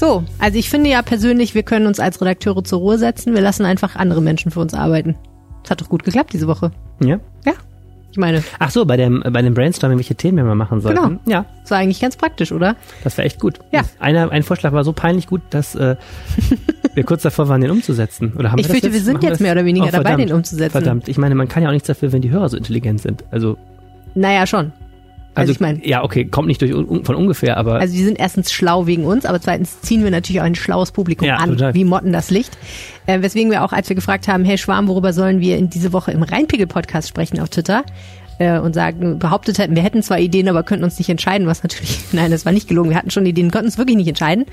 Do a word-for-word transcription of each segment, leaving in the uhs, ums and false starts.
So, also ich finde ja persönlich, wir können uns als Redakteure zur Ruhe setzen. Wir lassen einfach andere Menschen für uns arbeiten. Das hat doch gut geklappt diese Woche. Ja? Ja. Ich meine. Ach so, bei dem, bei dem Brainstorming, welche Themen wir mal machen sollten. Genau. Ja. Das war eigentlich ganz praktisch, oder? Das war echt gut. Ja. Einer, ein Vorschlag war so peinlich gut, dass äh, wir kurz davor waren, den umzusetzen. Oder haben ich wir das fürchte, jetzt? wir sind Machen wir jetzt das? mehr oder weniger oh, dabei, verdammt, den umzusetzen. Verdammt. Ich meine, man kann ja auch nichts dafür, wenn die Hörer so intelligent sind. Also. Naja, schon. Also, also ich meine. Ja, okay, kommt nicht durch von ungefähr, aber. Also die sind erstens schlau wegen uns, aber zweitens ziehen wir natürlich auch ein schlaues Publikum ja, an, total. Wie Motten das Licht. Äh, weswegen wir auch, als wir gefragt haben, hey Schwarm, worüber sollen wir in diese Woche im Rheinpegel-Podcast sprechen auf Twitter? Äh, und sagen, behauptet hätten, wir hätten zwar Ideen, aber könnten uns nicht entscheiden, was natürlich, nein, das war nicht gelogen, wir hatten schon Ideen, konnten uns wirklich nicht entscheiden.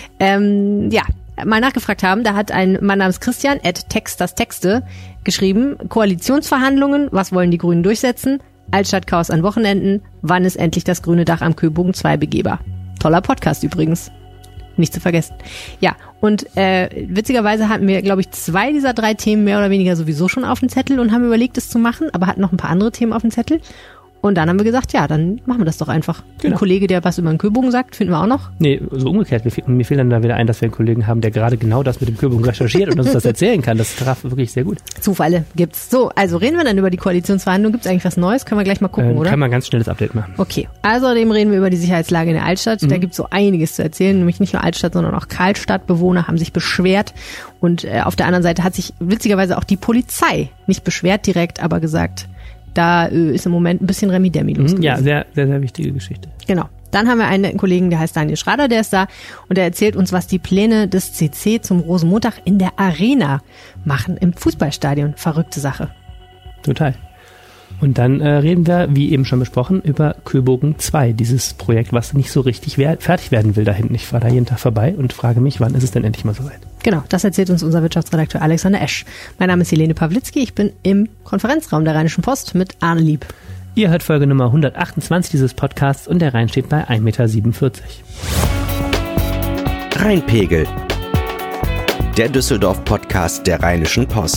Ähm, ja, mal nachgefragt haben, da hat ein Mann namens Christian, at Textastexte, geschrieben, Koalitionsverhandlungen, was wollen die Grünen durchsetzen? Altstadtchaos an Wochenenden, wann ist endlich das grüne Dach am Köbogen zwei begehbar? Toller Podcast übrigens. Nicht zu vergessen. Ja, und äh, witzigerweise hatten wir, glaube ich, zwei dieser drei Themen mehr oder weniger sowieso schon auf dem Zettel und haben überlegt, es zu machen, aber hatten noch ein paar andere Themen auf dem Zettel. Und dann haben wir gesagt, ja, dann machen wir das doch einfach. Genau. Ein Kollege, der was über den Köbogen sagt, finden wir auch noch. Nee, so umgekehrt. Mir, mir fehlt dann da wieder ein, dass wir einen Kollegen haben, der gerade genau das mit dem Köbogen recherchiert und uns das erzählen kann. Das traf wirklich sehr gut. Zufälle gibt's. So, also reden wir dann über die Koalitionsverhandlungen. Gibt's eigentlich was Neues? Können wir gleich mal gucken, ähm, oder? Kann man ein ganz schnelles Update machen. Okay. Außerdem reden wir über die Sicherheitslage in der Altstadt. Mhm. Da gibt's so einiges zu erzählen. Nämlich nicht nur Altstadt, sondern auch Karlstadtbewohner haben sich beschwert. Und äh, auf der anderen Seite hat sich witzigerweise auch die Polizei nicht beschwert direkt, aber gesagt, da äh, ist im Moment ein bisschen Remi-Demi los gewesen. Ja, sehr, sehr, sehr wichtige Geschichte. Genau. Dann haben wir einen Kollegen, der heißt Daniel Schrader, der ist da und der erzählt uns, was die Pläne des C C zum Rosenmontag in der Arena machen, im Fußballstadion. Verrückte Sache. Total. Und dann äh, reden wir, wie eben schon besprochen, über Köbogen zwei, dieses Projekt, was nicht so richtig wer- fertig werden will da hinten. Ich fahre da jeden Tag vorbei und frage mich, wann ist es denn endlich mal soweit? Genau, das erzählt uns unser Wirtschaftsredakteur Alexander Esch. Mein Name ist Helene Pawlitzki, ich bin im Konferenzraum der Rheinischen Post mit Arne Lieb. Ihr hört Folge Nummer hundertachtundzwanzig dieses Podcasts und der Rhein steht bei ein Meter siebenundvierzig. Rheinpegel, der Düsseldorf-Podcast der Rheinischen Post.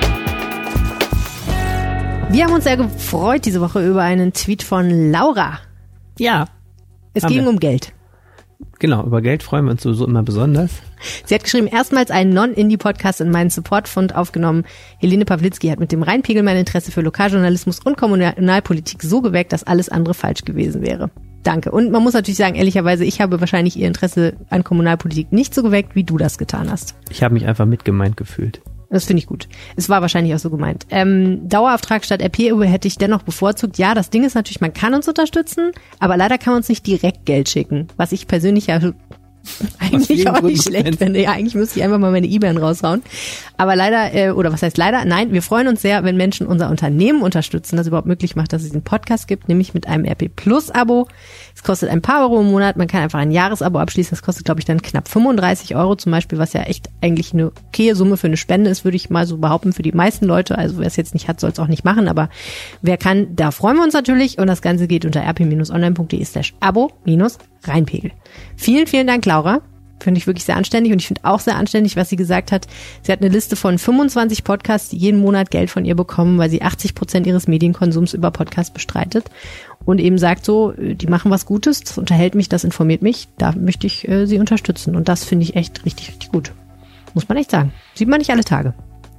Wir haben uns sehr gefreut diese Woche über einen Tweet von Laura. Ja. Es ging wir. um Geld. Genau, über Geld freuen wir uns sowieso immer besonders. Sie hat geschrieben, erstmals einen Non-Indie-Podcast in meinen Supportfund aufgenommen. Helene Pawlitzki hat mit dem Rheinpegel mein Interesse für Lokaljournalismus und Kommunalpolitik so geweckt, dass alles andere falsch gewesen wäre. Danke. Und man muss natürlich sagen, ehrlicherweise, ich habe wahrscheinlich ihr Interesse an Kommunalpolitik nicht so geweckt, wie du das getan hast. Ich habe mich einfach mitgemeint gefühlt. Das finde ich gut. Es war wahrscheinlich auch so gemeint. Ähm, Dauerauftrag statt R P-U hätte ich dennoch bevorzugt. Ja, das Ding ist natürlich, man kann uns unterstützen, aber leider kann man uns nicht direkt Geld schicken, was ich persönlich ja eigentlich auch nicht schlecht finde. Ja, eigentlich müsste ich einfach mal meine E-Mail raushauen. Aber leider, äh, oder was heißt leider? Nein, wir freuen uns sehr, wenn Menschen unser Unternehmen unterstützen, das überhaupt möglich macht, dass es diesen Podcast gibt, nämlich mit einem R P Plus Abo. Es kostet ein paar Euro im Monat, man kann einfach ein Jahresabo abschließen. Das kostet, glaube ich, dann knapp fünfunddreißig Euro zum Beispiel, was ja echt eigentlich eine okaye Summe für eine Spende ist, würde ich mal so behaupten, für die meisten Leute. Also wer es jetzt nicht hat, soll es auch nicht machen, aber wer kann, da freuen wir uns natürlich. Und das Ganze geht unter rp-online.de slash abo minus Rheinpegel. Vielen, vielen Dank, Laura. Finde ich wirklich sehr anständig und ich finde auch sehr anständig, was sie gesagt hat. Sie hat eine Liste von fünfundzwanzig Podcasts, die jeden Monat Geld von ihr bekommen, weil sie achtzig Prozent ihres Medienkonsums über Podcasts bestreitet und eben sagt so, die machen was Gutes, das unterhält mich, das informiert mich, da möchte ich äh, sie unterstützen und das finde ich echt richtig, richtig gut. Muss man echt sagen. Sieht man nicht alle Tage.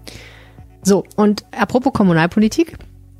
So, und apropos Kommunalpolitik.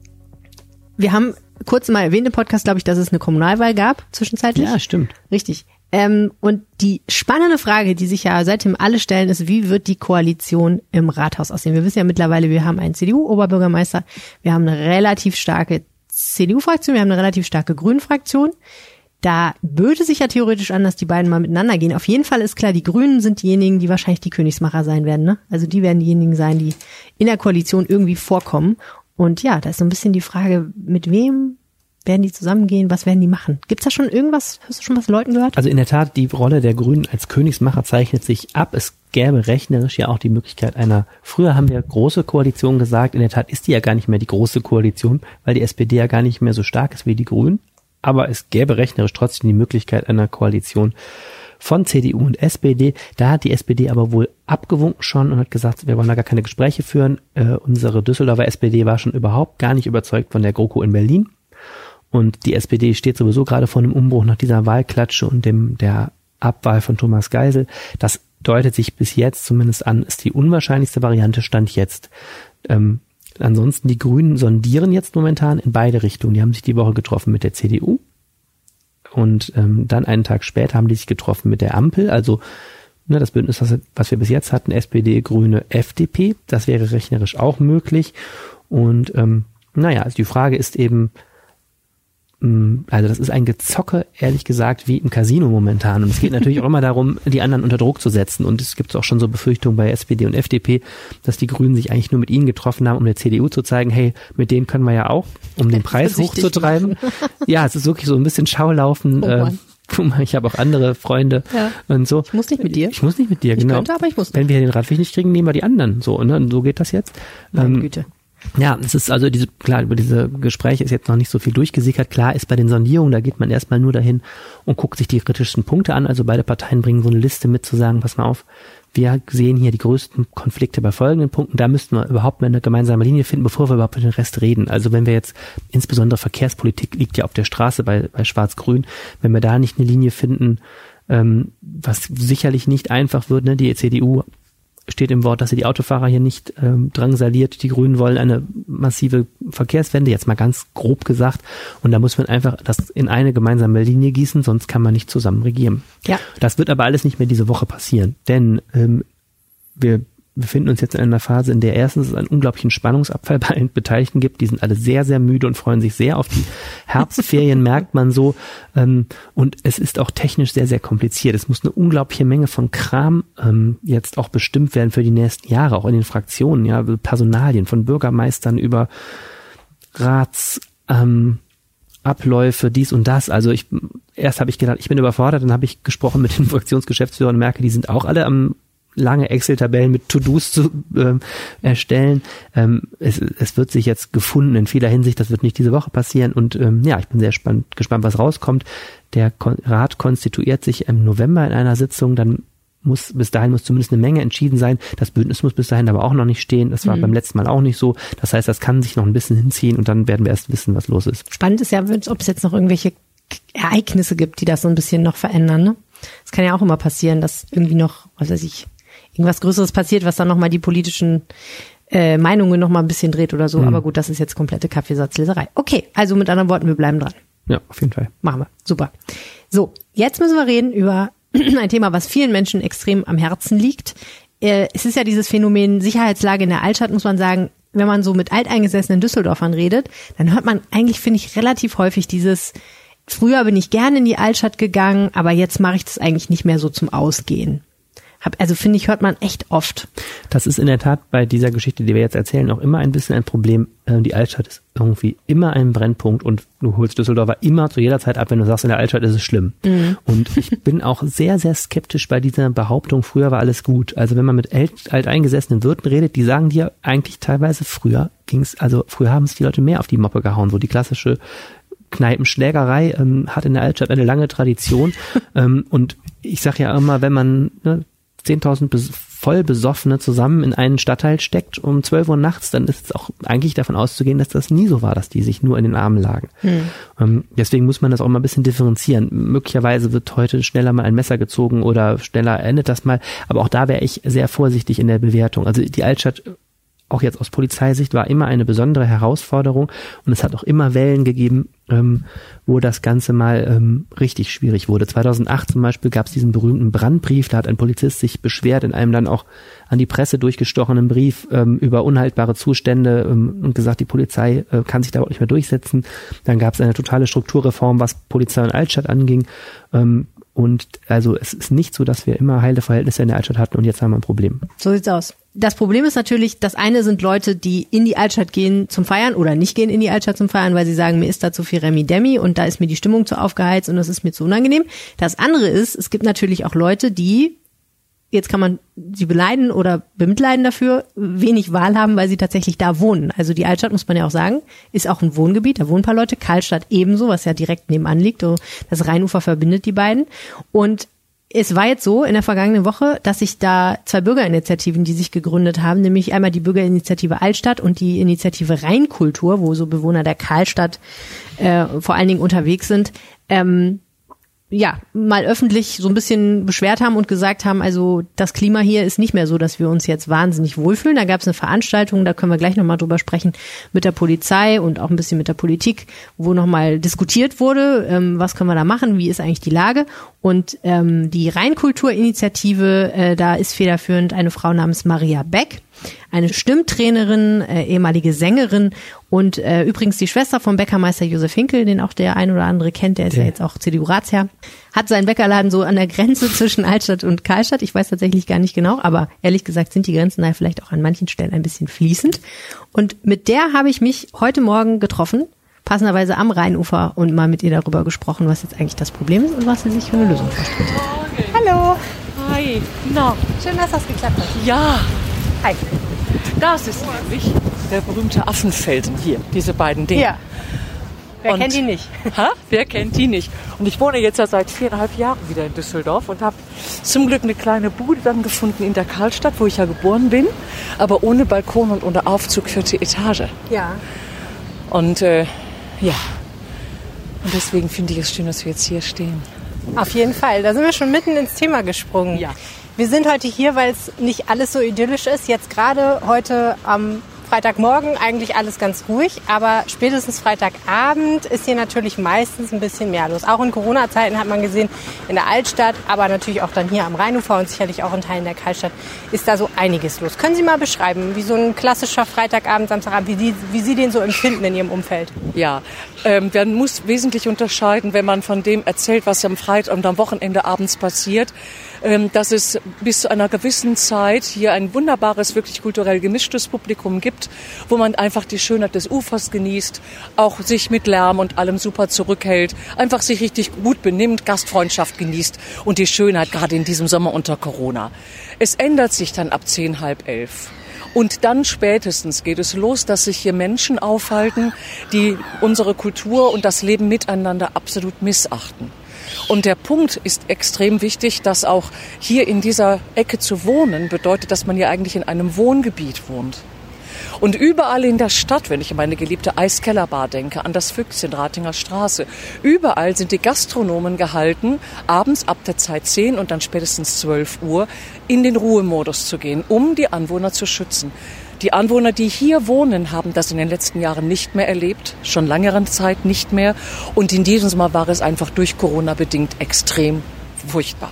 Wir haben kurz mal erwähnt im Podcast, glaube ich, dass es eine Kommunalwahl gab, zwischenzeitlich. Ja, stimmt. Richtig. Ähm, und die spannende Frage, die sich ja seitdem alle stellen, ist, wie wird die Koalition im Rathaus aussehen? Wir wissen ja mittlerweile, wir haben einen C D U-Oberbürgermeister, wir haben eine relativ starke C D U-Fraktion, wir haben eine relativ starke Grünen-Fraktion. Da böte sich ja theoretisch an, dass die beiden mal miteinander gehen. Auf jeden Fall ist klar, die Grünen sind diejenigen, die wahrscheinlich die Königsmacher sein werden, ne? Also die werden diejenigen sein, die in der Koalition irgendwie vorkommen. Und ja, da ist so ein bisschen die Frage, mit wem werden die zusammengehen, was werden die machen? Gibt's da schon irgendwas, hast du schon was Leuten gehört? Also in der Tat, die Rolle der Grünen als Königsmacher zeichnet sich ab. Es gäbe rechnerisch ja auch die Möglichkeit einer, früher haben wir große Koalition gesagt, in der Tat ist die ja gar nicht mehr die große Koalition, weil die S P D ja gar nicht mehr so stark ist wie die Grünen. Aber es gäbe rechnerisch trotzdem die Möglichkeit einer Koalition von C D U und S P D. Da hat die S P D aber wohl abgewunken schon und hat gesagt, wir wollen da gar keine Gespräche führen. Äh, unsere Düsseldorfer S P D war schon überhaupt gar nicht überzeugt von der GroKo in Berlin. Und die S P D steht sowieso gerade vor einem Umbruch nach dieser Wahlklatsche und dem der Abwahl von Thomas Geisel. Das deutet sich bis jetzt zumindest an, ist die unwahrscheinlichste Variante, Stand jetzt. Ähm, ansonsten, die Grünen sondieren jetzt momentan in beide Richtungen. Die haben sich die Woche getroffen mit der C D U und ähm, dann einen Tag später haben die sich getroffen mit der Ampel, also ne, das Bündnis, was, was wir bis jetzt hatten, S P D, Grüne, F D P, das wäre rechnerisch auch möglich. Und ähm, naja, also die Frage ist eben, also das ist ein Gezocke, ehrlich gesagt, wie im Casino momentan. Und es geht natürlich auch immer darum, die anderen unter Druck zu setzen. Und es gibt auch schon so Befürchtungen bei S P D und F D P, dass die Grünen sich eigentlich nur mit ihnen getroffen haben, um der C D U zu zeigen, hey, mit denen können wir ja auch, um den Preis hochzutreiben. Ja, es ist wirklich so ein bisschen Schaulaufen. Oh Guck mal, ich habe auch andere Freunde ja. und so. Ich muss nicht mit dir. Ich muss nicht mit dir, ich genau. Könnte, aber ich muss nicht. Wenn wir den Radweg nicht kriegen, nehmen wir die anderen. So, ne? Und so geht das jetzt. Meine ähm, Güte. Ja, es ist also diese, klar, über diese Gespräche ist jetzt noch nicht so viel durchgesickert. Klar ist bei den Sondierungen, da geht man erstmal nur dahin und guckt sich die kritischsten Punkte an. Also beide Parteien bringen so eine Liste mit zu sagen, pass mal auf, wir sehen hier die größten Konflikte bei folgenden Punkten. Da müssten wir überhaupt mal eine gemeinsame Linie finden, bevor wir überhaupt über den Rest reden. Also wenn wir jetzt, insbesondere Verkehrspolitik liegt ja auf der Straße bei, bei Schwarz-Grün, wenn wir da nicht eine Linie finden, ähm, was sicherlich nicht einfach wird, ne, die C D U steht im Wort, dass sie die Autofahrer hier nicht ähm, drangsaliert. Die Grünen wollen eine massive Verkehrswende, jetzt mal ganz grob gesagt. Und da muss man einfach das in eine gemeinsame Linie gießen, sonst kann man nicht zusammen regieren. Ja. Das wird aber alles nicht mehr diese Woche passieren, denn ähm, wir befinden uns jetzt in einer Phase, in der erstens es einen unglaublichen Spannungsabfall bei allen Beteiligten gibt. Die sind alle sehr, sehr müde und freuen sich sehr auf die Herbstferien, merkt man so. Ähm, und es ist auch technisch sehr, sehr kompliziert. Es muss eine unglaubliche Menge von Kram ähm, jetzt auch bestimmt werden für die nächsten Jahre, auch in den Fraktionen, ja, Personalien von Bürgermeistern über Rats, ähm, Abläufe, dies und das. Also ich erst habe ich gedacht, ich bin überfordert, dann habe ich gesprochen mit den Fraktionsgeschäftsführern und merke, die sind auch alle am lange Excel-Tabellen mit To-Dos zu äh, erstellen. Ähm, es, es wird sich jetzt gefunden in vieler Hinsicht, das wird nicht diese Woche passieren und ähm, ja, ich bin sehr spannend, gespannt, was rauskommt. Der Kon- Rat konstituiert sich im November in einer Sitzung, dann muss, bis dahin muss zumindest eine Menge entschieden sein. Das Bündnis muss bis dahin aber auch noch nicht stehen, das war mhm. beim letzten Mal auch nicht so. Das heißt, das kann sich noch ein bisschen hinziehen und dann werden wir erst wissen, was los ist. Spannend ist ja, ob es jetzt noch irgendwelche Ereignisse gibt, die das so ein bisschen noch verändern, ne? Es kann ja auch immer passieren, dass irgendwie noch, was weiß ich, irgendwas Größeres passiert, was dann nochmal die politischen äh, Meinungen nochmal ein bisschen dreht oder so. Mhm. Aber gut, das ist jetzt komplette Kaffeesatzleserei. Okay, also mit anderen Worten, wir bleiben dran. Ja, auf jeden Fall. Machen wir. Super. So, jetzt müssen wir reden über ein Thema, was vielen Menschen extrem am Herzen liegt. Äh, es ist ja dieses Phänomen Sicherheitslage in der Altstadt, muss man sagen. Wenn man so mit alteingesessenen Düsseldorfern redet, dann hört man eigentlich, finde ich, relativ häufig dieses, früher bin ich gerne in die Altstadt gegangen, aber jetzt mache ich das eigentlich nicht mehr so zum Ausgehen. Also finde ich, hört man echt oft. Das ist in der Tat bei dieser Geschichte, die wir jetzt erzählen, auch immer ein bisschen ein Problem. Die Altstadt ist irgendwie immer ein Brennpunkt und du holst Düsseldorfer immer zu jeder Zeit ab, wenn du sagst, in der Altstadt ist es schlimm. Mhm. Und ich bin auch sehr, sehr skeptisch bei dieser Behauptung, früher war alles gut. Also wenn man mit alteingesessenen Wirten redet, die sagen dir eigentlich teilweise, früher ging's, also früher haben es die Leute mehr auf die Moppe gehauen, so die klassische Kneipenschlägerei ähm, hat in der Altstadt eine lange Tradition. ähm, und ich sage ja immer, wenn man ne, zehntausend bes- voll Besoffene zusammen in einen Stadtteil steckt um zwölf Uhr nachts, dann ist es auch eigentlich davon auszugehen, dass das nie so war, dass die sich nur in den Armen lagen. Hm. Ähm, deswegen muss man das auch mal ein bisschen differenzieren. Möglicherweise wird heute schneller mal ein Messer gezogen oder schneller endet das mal, aber auch da wäre ich sehr vorsichtig in der Bewertung. Also die Altstadt, auch jetzt aus Polizeisicht, war immer eine besondere Herausforderung und es hat auch immer Wellen gegeben, ähm, wo das Ganze mal ähm, richtig schwierig wurde. zweitausendacht zum Beispiel gab es diesen berühmten Brandbrief, da hat ein Polizist sich beschwert in einem dann auch an die Presse durchgestochenen Brief ähm, über unhaltbare Zustände ähm, und gesagt, die Polizei äh, kann sich da auch nicht mehr durchsetzen. Dann gab es eine totale Strukturreform, was Polizei und Altstadt anging. Ähm, und also es ist nicht so, dass wir immer heile Verhältnisse in der Altstadt hatten und jetzt haben wir ein Problem. So sieht's aus. Das Problem ist natürlich, das eine sind Leute, die in die Altstadt gehen zum Feiern oder nicht gehen in die Altstadt zum Feiern, weil sie sagen, mir ist da zu viel Remi-Demi und da ist mir die Stimmung zu aufgeheizt und das ist mir zu unangenehm. Das andere ist, es gibt natürlich auch Leute, die, jetzt kann man sie beneiden oder bemitleiden dafür, wenig Wahl haben, weil sie tatsächlich da wohnen. Also die Altstadt, muss man ja auch sagen, ist auch ein Wohngebiet, da wohnen ein paar Leute, Karlstadt ebenso, was ja direkt nebenan liegt, das Rheinufer verbindet die beiden. Und es war jetzt so in der vergangenen Woche, dass sich da zwei Bürgerinitiativen, die sich gegründet haben, nämlich einmal die Bürgerinitiative Altstadt und die Initiative Rheinkultur, wo so Bewohner der Karlstadt äh, vor allen Dingen unterwegs sind, ähm, ja, mal öffentlich so ein bisschen beschwert haben und gesagt haben, also das Klima hier ist nicht mehr so, dass wir uns jetzt wahnsinnig wohlfühlen. Da gab es eine Veranstaltung, da können wir gleich nochmal drüber sprechen, mit der Polizei und auch ein bisschen mit der Politik, wo nochmal diskutiert wurde, ähm, was können wir da machen, wie ist eigentlich die Lage. Und ähm, die Rheinkulturinitiative, äh, da ist federführend eine Frau namens Maria Beck, eine Stimmtrainerin, äh, ehemalige Sängerin und äh, übrigens die Schwester vom Bäckermeister Josef Hinkel, den auch der ein oder andere kennt, der ist ja, ja jetzt auch C D U-Ratsherr, hat seinen Bäckerladen so an der Grenze zwischen Altstadt und Karlstadt. Ich weiß tatsächlich gar nicht genau, aber ehrlich gesagt sind die Grenzen da vielleicht auch an manchen Stellen ein bisschen fließend. Und mit der habe ich mich heute Morgen getroffen, passenderweise am Rheinufer, und mal mit ihr darüber gesprochen, was jetzt eigentlich das Problem ist und was sie sich für eine Lösung vorstellt. Hallo. Hi. Na. Schön, dass das geklappt hat. Ja. Hi. Das ist nämlich der berühmte Affenfelsen hier, diese beiden Dinge. Ja. Wer und, kennt die nicht? Ha? Wer kennt die nicht? Und ich wohne jetzt ja seit viereinhalb Jahren wieder in Düsseldorf und habe zum Glück eine kleine Bude dann gefunden in der Karlstadt, wo ich ja geboren bin, aber ohne Balkon und ohne Aufzug, vierte Etage. Ja. Und äh, ja, und deswegen finde ich es schön, dass wir jetzt hier stehen. Auf jeden Fall. Da sind wir schon mitten ins Thema gesprungen. Ja. Wir sind heute hier, weil es nicht alles so idyllisch ist. Jetzt gerade heute am Freitagmorgen eigentlich alles ganz ruhig, aber spätestens Freitagabend ist hier natürlich meistens ein bisschen mehr los. Auch in Corona-Zeiten hat man gesehen, in der Altstadt, aber natürlich auch dann hier am Rheinufer und sicherlich auch in Teilen der Karlstadt ist da so einiges los. Können Sie mal beschreiben, wie so ein klassischer Freitagabend, Samstagabend, wie, die, wie Sie den so empfinden in Ihrem Umfeld? Ja, ähm, man muss wesentlich unterscheiden, wenn man von dem erzählt, was am Freitag und am Wochenende abends passiert, ähm, dass es bis zu einer gewissen Zeit hier ein wunderbares, wirklich kulturell gemischtes Publikum gibt, wo man einfach die Schönheit des Ufers genießt, auch sich mit Lärm und allem super zurückhält, einfach sich richtig gut benimmt, Gastfreundschaft genießt und die Schönheit gerade in diesem Sommer unter Corona. Es ändert sich dann ab zehn, halb elf. Und dann spätestens geht es los, dass sich hier Menschen aufhalten, die unsere Kultur und das Leben miteinander absolut missachten. Und der Punkt ist extrem wichtig, dass auch hier in dieser Ecke zu wohnen bedeutet, dass man ja eigentlich in einem Wohngebiet wohnt. Und überall in der Stadt, wenn ich an meine geliebte Eiskellerbar denke, an das Füchschen, Ratinger Straße, überall sind die Gastronomen gehalten, abends ab der Zeit zehn und dann spätestens zwölf Uhr in den Ruhemodus zu gehen, um die Anwohner zu schützen. Die Anwohner, die hier wohnen, haben das in den letzten Jahren nicht mehr erlebt, schon langere Zeit nicht mehr. Und in diesem Sommer war es einfach durch Corona bedingt extrem furchtbar.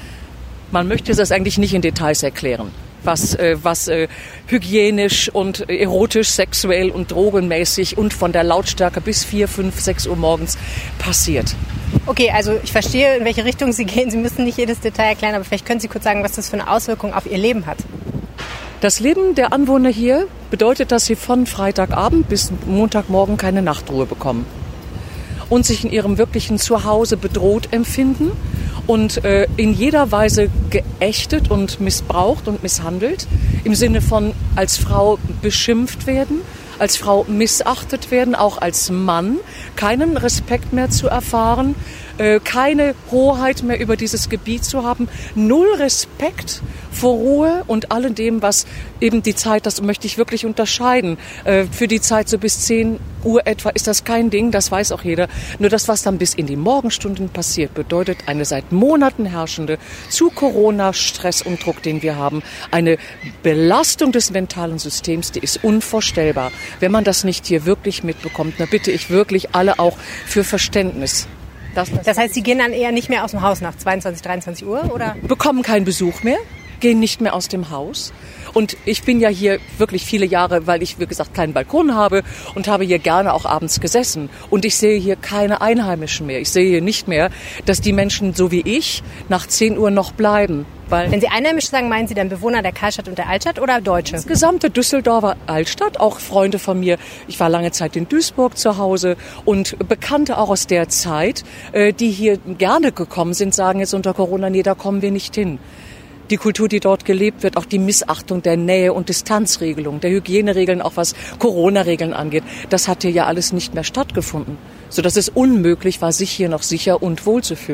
Man möchte das eigentlich nicht in Details erklären, was, äh, was äh, hygienisch und äh, erotisch, sexuell und drogenmäßig und von der Lautstärke bis vier, fünf, sechs Uhr morgens passiert. Okay, also ich verstehe, in welche Richtung Sie gehen. Sie müssen nicht jedes Detail erklären, aber vielleicht können Sie kurz sagen, was das für eine Auswirkung auf Ihr Leben hat. Das Leben der Anwohner hier bedeutet, dass sie von Freitagabend bis Montagmorgen keine Nachtruhe bekommen und sich in ihrem wirklichen Zuhause bedroht empfinden und äh, in jeder Weise geächtet und missbraucht und misshandelt, im Sinne von als Frau beschimpft werden, als Frau missachtet werden, auch als Mann, keinen Respekt mehr zu erfahren, äh, keine Hoheit mehr über dieses Gebiet zu haben, null Respekt vor Ruhe und allem dem, was eben die Zeit, das möchte ich wirklich unterscheiden, äh, für die Zeit so bis zehn Uhr etwa ist das kein Ding, das weiß auch jeder. Nur das, was dann bis in die Morgenstunden passiert, bedeutet eine seit Monaten herrschende, zu Corona Stress und Druck, den wir haben, eine Belastung des mentalen Systems, die ist unvorstellbar. Wenn man das nicht hier wirklich mitbekommt, dann bitte ich wirklich alle auch für Verständnis. Das, das heißt, Sie gehen dann eher nicht mehr aus dem Haus nach zweiundzwanzig, dreiundzwanzig Uhr, oder? Bekommen keinen Besuch mehr, gehen nicht mehr aus dem Haus. Und ich bin ja hier wirklich viele Jahre, weil ich, wie gesagt, keinen Balkon habe und habe hier gerne auch abends gesessen. Und ich sehe hier keine Einheimischen mehr. Ich sehe hier nicht mehr, dass die Menschen, so wie ich, nach zehn Uhr noch bleiben. Weil Wenn Sie Einheimische sagen, meinen Sie dann Bewohner der Karlstadt und der Altstadt oder Deutsche? Das gesamte Düsseldorfer Altstadt, auch Freunde von mir. Ich war lange Zeit in Duisburg zu Hause und Bekannte auch aus der Zeit, die hier gerne gekommen sind, sagen jetzt unter Corona, nee, da kommen wir nicht hin. Die Kultur, die dort gelebt wird, auch die Missachtung der Nähe- und Distanzregelung, der Hygieneregeln, auch was Corona-Regeln angeht, das hat hier ja alles nicht mehr stattgefunden. Sodass es unmöglich war, sich hier noch sicher und wohl zu fühlen.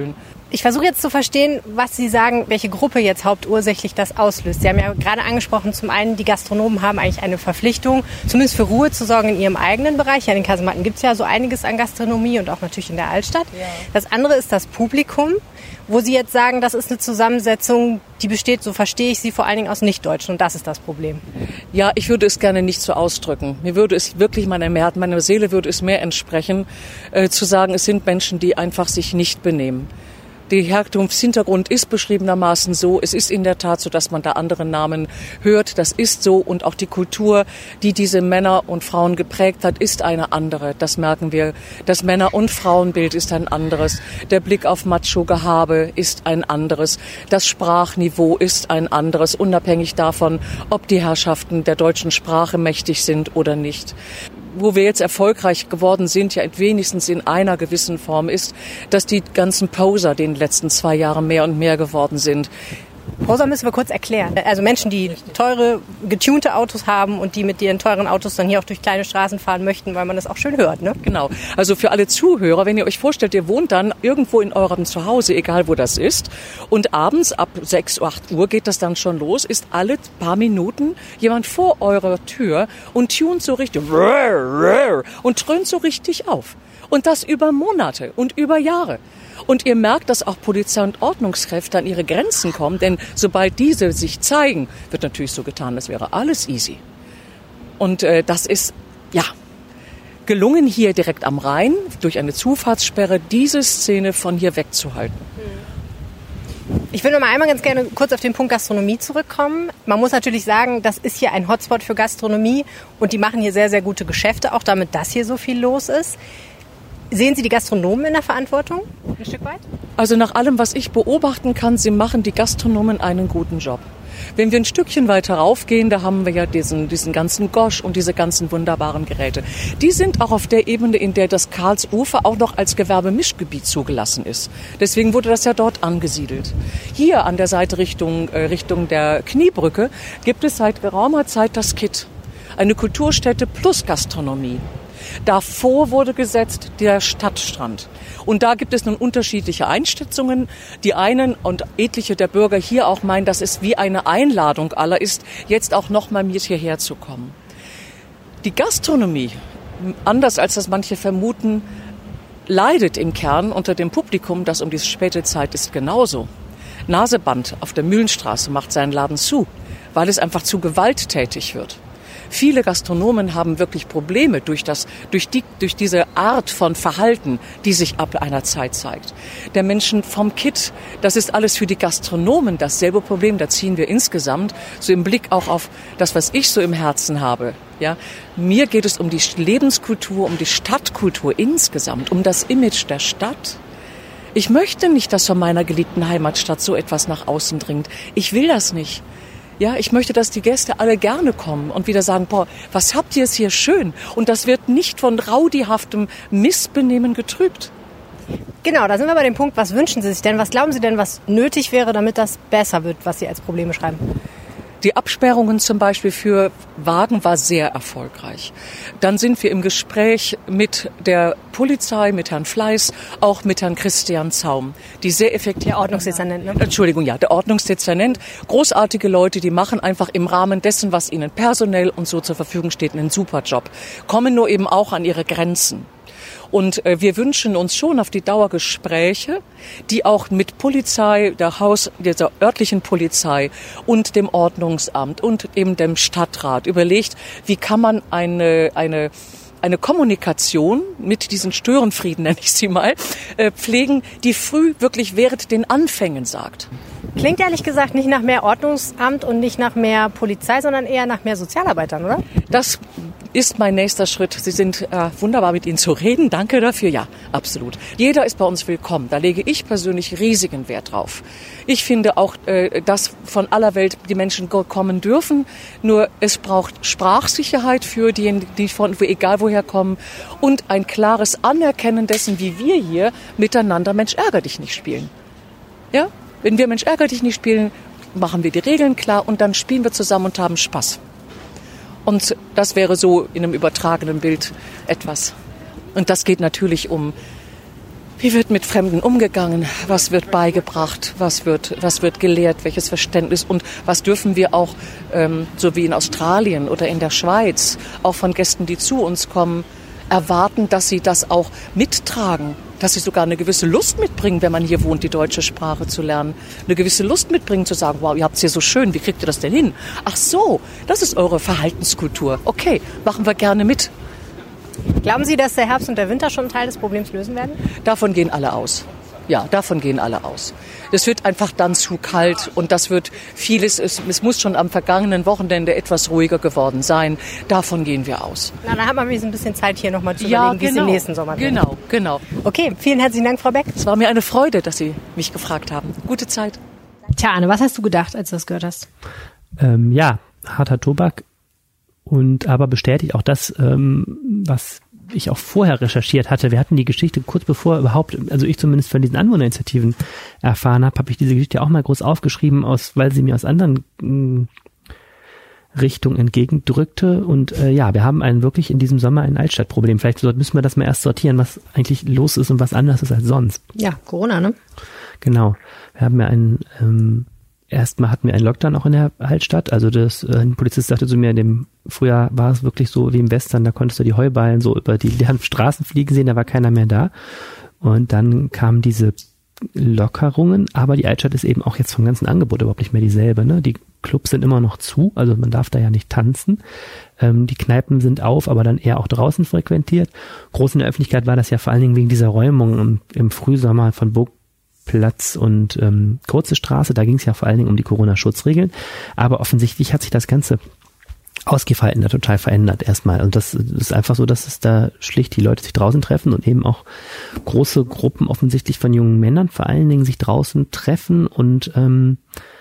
Ich versuche jetzt zu verstehen, was Sie sagen, welche Gruppe jetzt hauptursächlich das auslöst. Sie haben ja gerade angesprochen, zum einen, die Gastronomen haben eigentlich eine Verpflichtung, zumindest für Ruhe zu sorgen in ihrem eigenen Bereich. Ja, in den Kasematten gibt es ja so einiges an Gastronomie und auch natürlich in der Altstadt. Ja. Das andere ist das Publikum, wo Sie jetzt sagen, das ist eine Zusammensetzung, die besteht, so verstehe ich Sie, vor allen Dingen aus Nichtdeutschen. Und das ist das Problem. Ja, ich würde es gerne nicht so ausdrücken. Mir würde es wirklich, meine, meine Seele würde es mehr entsprechen, äh, zu sagen, es sind Menschen, die einfach sich nicht benehmen. Der Herkunftshintergrund ist beschriebenermaßen so. Es ist in der Tat so, dass man da andere Namen hört. Das ist so. Und auch die Kultur, die diese Männer und Frauen geprägt hat, ist eine andere. Das merken wir. Das Männer- und Frauenbild ist ein anderes. Der Blick auf Macho-Gehabe ist ein anderes. Das Sprachniveau ist ein anderes, unabhängig davon, ob die Herrschaften der deutschen Sprache mächtig sind oder nicht. Wo wir jetzt erfolgreich geworden sind, ja wenigstens in einer gewissen Form, ist, dass die ganzen Poser, die in den letzten zwei Jahren mehr und mehr geworden sind. Poser müssen wir kurz erklären. Also Menschen, die teure, getunte Autos haben und die mit ihren teuren Autos dann hier auch durch kleine Straßen fahren möchten, weil man das auch schön hört, ne? Genau. Also für alle Zuhörer, wenn ihr euch vorstellt, ihr wohnt dann irgendwo in eurem Zuhause, egal wo das ist, und abends ab sechs, acht Uhr geht das dann schon los, ist alle paar Minuten jemand vor eurer Tür und tunt so richtig und dröhnt so richtig auf. Und das über Monate und über Jahre. Und ihr merkt, dass auch Polizei und Ordnungskräfte an ihre Grenzen kommen, denn sobald diese sich zeigen, wird natürlich so getan, als wäre alles easy. Und äh, das ist, ja, gelungen hier direkt am Rhein, durch eine Zufahrtssperre, diese Szene von hier wegzuhalten. Ich will noch mal einmal ganz gerne kurz auf den Punkt Gastronomie zurückkommen. Man muss natürlich sagen, das ist hier ein Hotspot für Gastronomie und die machen hier sehr, sehr gute Geschäfte, auch damit, dass hier so viel los ist. Sehen Sie die Gastronomen in der Verantwortung ein Stück weit? Also nach allem, was ich beobachten kann, sie machen die Gastronomen einen guten Job. Wenn wir ein Stückchen weiter raufgehen, da haben wir ja diesen, diesen ganzen Gosch und diese ganzen wunderbaren Geräte. Die sind auch auf der Ebene, in der das Karlsufer auch noch als Gewerbemischgebiet zugelassen ist. Deswegen wurde das ja dort angesiedelt. Hier an der Seite Richtung, äh, Richtung der Kniebrücke gibt es seit geraumer Zeit das K I T. Eine Kulturstätte plus Gastronomie. Davor wurde gesetzt der Stadtstrand. Und da gibt es nun unterschiedliche Einschätzungen. Die einen und etliche der Bürger hier auch meinen, dass es wie eine Einladung aller ist, jetzt auch noch mal mit hierher zu kommen. Die Gastronomie, anders als das manche vermuten, leidet im Kern unter dem Publikum, das um diese späte Zeit ist, genauso. Naseband auf der Mühlenstraße macht seinen Laden zu, weil es einfach zu gewalttätig wird. Viele Gastronomen haben wirklich Probleme durch das, durch die, durch diese Art von Verhalten, die sich ab einer Zeit zeigt. Der Menschen vom K I T, das ist alles für die Gastronomen dasselbe Problem. Da ziehen wir insgesamt so im Blick auch auf das, was ich so im Herzen habe. Ja, mir geht es um die Lebenskultur, um die Stadtkultur insgesamt, um das Image der Stadt. Ich möchte nicht, dass von meiner geliebten Heimatstadt so etwas nach außen dringt. Ich will das nicht. Ja, ich möchte, dass die Gäste alle gerne kommen und wieder sagen, boah, was habt ihr es hier schön? Und das wird nicht von raudihaftem Missbenehmen getrübt. Genau, da sind wir bei dem Punkt, was wünschen Sie sich denn? Was glauben Sie denn, was nötig wäre, damit das besser wird, was Sie als Probleme schreiben? Die Absperrungen zum Beispiel für Wagen war sehr erfolgreich. Dann sind wir im Gespräch mit der Polizei, mit Herrn Fleiß, auch mit Herrn Christian Zaum, die sehr effektiv... Der Ordnungsdezernent, ne? Entschuldigung, ja, der Ordnungsdezernent. Großartige Leute, die machen einfach im Rahmen dessen, was ihnen personell und so zur Verfügung steht, einen super Job. Kommen nur eben auch an ihre Grenzen. Und äh, wir wünschen uns schon auf die Dauer Gespräche, die auch mit Polizei, der Haus, der örtlichen Polizei und dem Ordnungsamt und eben dem Stadtrat überlegt, wie kann man eine, eine, eine Kommunikation mit diesen Störenfrieden, nenne ich sie mal, äh, pflegen, die früh wirklich während den Anfängen sagt. Klingt ehrlich gesagt nicht nach mehr Ordnungsamt und nicht nach mehr Polizei, sondern eher nach mehr Sozialarbeitern, oder? Das ist mein nächster Schritt. Sie sind äh, wunderbar, mit Ihnen zu reden. Danke dafür. Ja, absolut. Jeder ist bei uns willkommen. Da lege ich persönlich riesigen Wert drauf. Ich finde auch, äh, dass von aller Welt die Menschen kommen dürfen. Nur es braucht Sprachsicherheit für diejenigen, die von egal woher kommen und ein klares Anerkennen dessen, wie wir hier miteinander Mensch ärger dich nicht spielen. Ja? Wenn wir Mensch ärger dich nicht spielen, machen wir die Regeln klar und dann spielen wir zusammen und haben Spaß. Und das wäre so in einem übertragenen Bild etwas. Und das geht natürlich um Wie wird mit Fremden umgegangen? Was wird beigebracht? Was wird, was wird gelehrt? Welches Verständnis? Und was dürfen wir auch, ähm, so wie in Australien oder in der Schweiz, auch von Gästen, die zu uns kommen, erwarten, dass sie das auch mittragen? Dass sie sogar eine gewisse Lust mitbringen, wenn man hier wohnt, die deutsche Sprache zu lernen. Eine gewisse Lust mitbringen, zu sagen, wow, ihr habt es hier so schön, wie kriegt ihr das denn hin? Ach so, das ist eure Verhaltenskultur. Okay, machen wir gerne mit. Glauben Sie, dass der Herbst und der Winter schon einen Teil des Problems lösen werden? Davon gehen alle aus. Ja, davon gehen alle aus. Es wird einfach dann zu kalt und das wird vieles, es, es muss schon am vergangenen Wochenende etwas ruhiger geworden sein. Davon gehen wir aus. Na, dann hat man wenigstens ein bisschen Zeit, hier nochmal zu Ja, überlegen, wie genau. es im nächsten Sommer wird. Genau, genau. Okay, vielen herzlichen Dank, Frau Beck. Es war mir eine Freude, dass Sie mich gefragt haben. Gute Zeit. Tja, Anne, was hast du gedacht, als du das gehört hast? Ähm, ja, harter Tobak und aber bestätigt auch das, ähm, was ich auch vorher recherchiert hatte. Wir hatten die Geschichte kurz bevor überhaupt, also ich zumindest von diesen Anwohnerinitiativen erfahren habe, habe ich diese Geschichte auch mal groß aufgeschrieben, aus, weil sie mir aus anderen mh, Richtungen entgegendrückte. Und äh, ja, wir haben einen wirklich in diesem Sommer ein Altstadtproblem. Vielleicht müssen wir das mal erst sortieren, was eigentlich los ist und was anders ist als sonst. Ja, Corona, ne? Genau. Wir haben ja einen ähm, Erstmal hatten wir einen Lockdown auch in der Altstadt. Also das, äh, ein Polizist sagte zu mir, in dem Frühjahr war es wirklich so wie im Western, da konntest du die Heuballen so über die leeren Straßen fliegen sehen, da war keiner mehr da. Und dann kamen diese Lockerungen, aber die Altstadt ist eben auch jetzt vom ganzen Angebot überhaupt nicht mehr dieselbe. Ne? Die Clubs sind immer noch zu, also man darf da ja nicht tanzen. Ähm, die Kneipen sind auf, aber dann eher auch draußen frequentiert. Groß in der Öffentlichkeit war das ja vor allen Dingen wegen dieser Räumung im, im Frühsommer von Burg Platz und ähm, Kurze Straße, da ging es ja vor allen Dingen um die Corona-Schutzregeln, aber offensichtlich hat sich das ganze Ausgehverhalten da total verändert erstmal und das ist einfach so, dass es da schlicht die Leute sich draußen treffen und eben auch große Gruppen offensichtlich von jungen Männern vor allen Dingen sich draußen treffen und ähm,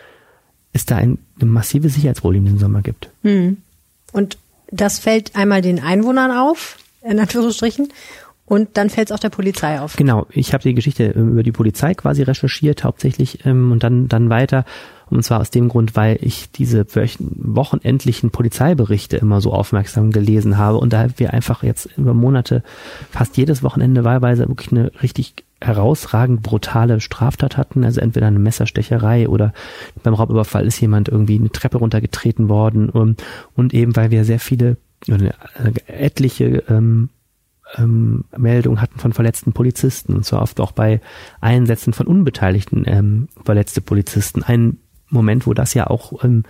es da ein, ein massives Sicherheitsproblem im Sommer gibt. Hm. Und das fällt einmal den Einwohnern auf, in Anführungsstrichen, und dann fällt es auch der Polizei auf. Genau, ich habe die Geschichte über die Polizei quasi recherchiert, hauptsächlich ähm, und dann dann weiter. Und zwar aus dem Grund, weil ich diese wochenendlichen Polizeiberichte immer so aufmerksam gelesen habe und da wir einfach jetzt über Monate fast jedes Wochenende wahlweise wirklich eine richtig herausragend brutale Straftat hatten, also entweder eine Messerstecherei oder beim Raubüberfall ist jemand irgendwie eine Treppe runtergetreten worden und, und eben weil wir sehr viele, äh, etliche ähm, Ähm, Meldungen hatten von verletzten Polizisten und zwar oft auch bei Einsätzen von unbeteiligten ähm, verletzte Polizisten. Ein Moment, wo das ja auch ähm,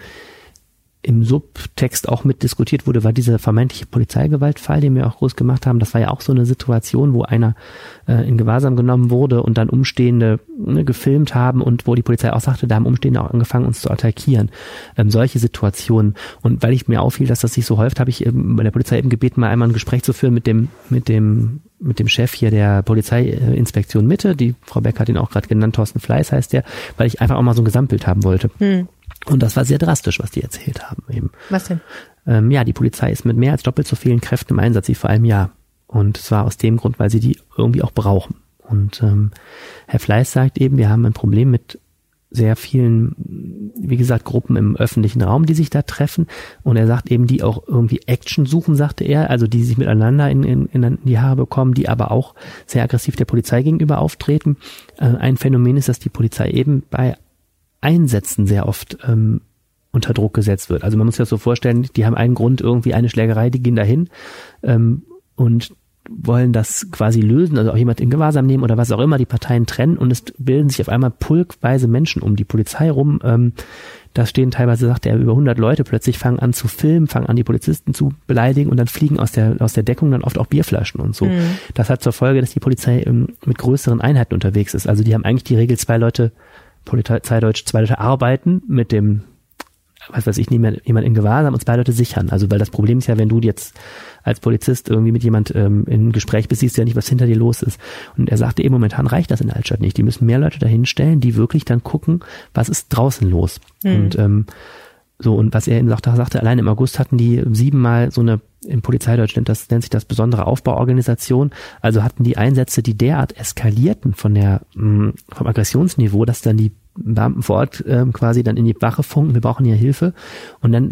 im Subtext auch mit diskutiert wurde, war dieser vermeintliche Polizeigewaltfall, den wir auch groß gemacht haben. Das war ja auch so eine Situation, wo einer äh, in Gewahrsam genommen wurde und dann Umstehende ne, gefilmt haben und wo die Polizei auch sagte, da haben Umstehende auch angefangen, uns zu attackieren. Ähm, solche Situationen. Und weil ich mir auffiel, dass das sich so häuft, habe ich eben bei der Polizei eben gebeten, mal einmal ein Gespräch zu führen mit dem, mit dem, mit dem Chef hier der Polizeiinspektion Mitte. Die Frau Beck hat ihn auch gerade genannt, Thorsten Fleiß heißt der, weil ich einfach auch mal so ein Gesamtbild haben wollte. Hm. Und das war sehr drastisch, was die erzählt haben eben. Was denn? Ähm, ja, die Polizei ist mit mehr als doppelt so vielen Kräften im Einsatz wie vor einem Jahr. Und zwar aus dem Grund, weil sie die irgendwie auch brauchen. Und ähm, Herr Fleiß sagt eben, wir haben ein Problem mit sehr vielen, wie gesagt, Gruppen im öffentlichen Raum, die sich da treffen. Und er sagt eben, die auch irgendwie Action suchen, sagte er, also die sich miteinander in, in, in die Haare bekommen, die aber auch sehr aggressiv der Polizei gegenüber auftreten. Äh, ein Phänomen ist, dass die Polizei eben bei Einsätzen sehr oft ähm, unter Druck gesetzt wird. Also man muss sich das so vorstellen, die haben einen Grund, irgendwie eine Schlägerei, die gehen dahin ähm, und wollen das quasi lösen, also auch jemand in Gewahrsam nehmen oder was auch immer, die Parteien trennen und es bilden sich auf einmal pulkweise Menschen um die Polizei rum. Ähm, da stehen teilweise, sagt er, über hundert Leute plötzlich fangen an zu filmen, fangen an die Polizisten zu beleidigen und dann fliegen aus der aus der Deckung dann oft auch Bierflaschen und so. Mhm. Das hat zur Folge, dass die Polizei ähm, mit größeren Einheiten unterwegs ist. Also die haben eigentlich die Regel, zwei Leute Polizeideutsch, zwei Leute arbeiten mit dem, was weiß ich, jemand in Gewahrsam und zwei Leute sichern. Also weil das Problem ist ja, wenn du jetzt als Polizist irgendwie mit jemand ähm, in Gespräch bist, siehst du ja nicht, was hinter dir los ist. Und er sagte, eben momentan reicht das in der Altstadt nicht. Die müssen mehr Leute dahinstellen, die wirklich dann gucken, was ist draußen los. Mhm. Und ähm, so, und was er eben sagte, sagte, allein im August hatten die siebenmal so eine, im Polizeideutsch nennt, das, nennt sich das besondere Aufbauorganisation, also hatten die Einsätze, die derart eskalierten von der, mh, vom Aggressionsniveau, dass dann die Beamten vor Ort äh, quasi dann in die Wache funken, wir brauchen hier Hilfe und dann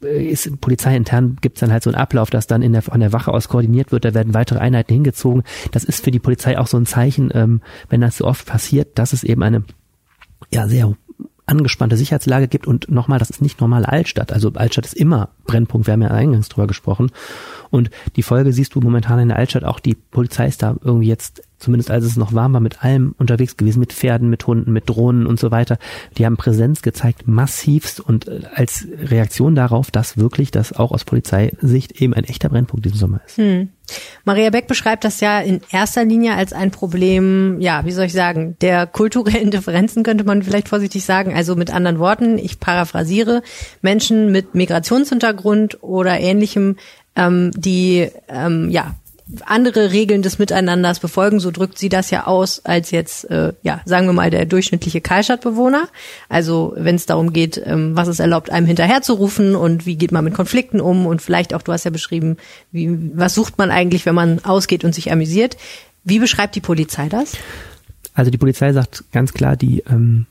ist polizeiintern gibt's dann halt so einen Ablauf, dass dann in der, von der Wache aus koordiniert wird, da werden weitere Einheiten hingezogen. Das ist für die Polizei auch so ein Zeichen, ähm, wenn das so oft passiert, dass es eben eine ja sehr angespannte Sicherheitslage gibt. Und nochmal, das ist nicht normale Altstadt. Also Altstadt ist immer Brennpunkt, wir haben ja eingangs drüber gesprochen. Und die Folge siehst du momentan in der Altstadt auch, die Polizei ist da irgendwie jetzt, zumindest als es noch warm war, mit allem unterwegs gewesen, mit Pferden, mit Hunden, mit Drohnen und so weiter. Die haben Präsenz gezeigt, massivst, und als Reaktion darauf, dass wirklich das auch aus Polizeisicht eben ein echter Brennpunkt diesen Sommer ist. Hm. Maria Beck beschreibt das ja in erster Linie als ein Problem, ja, wie soll ich sagen, der kulturellen Differenzen, könnte man vielleicht vorsichtig sagen. Also mit anderen Worten, ich paraphrasiere, Menschen mit Migrationshintergrund oder Ähnlichem, ähm, die, ähm, ja, andere Regeln des Miteinanders befolgen, so drückt sie das ja aus, als jetzt, äh, ja, sagen wir mal, der durchschnittliche Karlstadt-Bewohner. Also wenn es darum geht, ähm, was es erlaubt, einem hinterherzurufen und wie geht man mit Konflikten um und vielleicht auch, du hast ja beschrieben, wie, was sucht man eigentlich, wenn man ausgeht und sich amüsiert. Wie beschreibt die Polizei das? Also die Polizei sagt ganz klar, die ähm,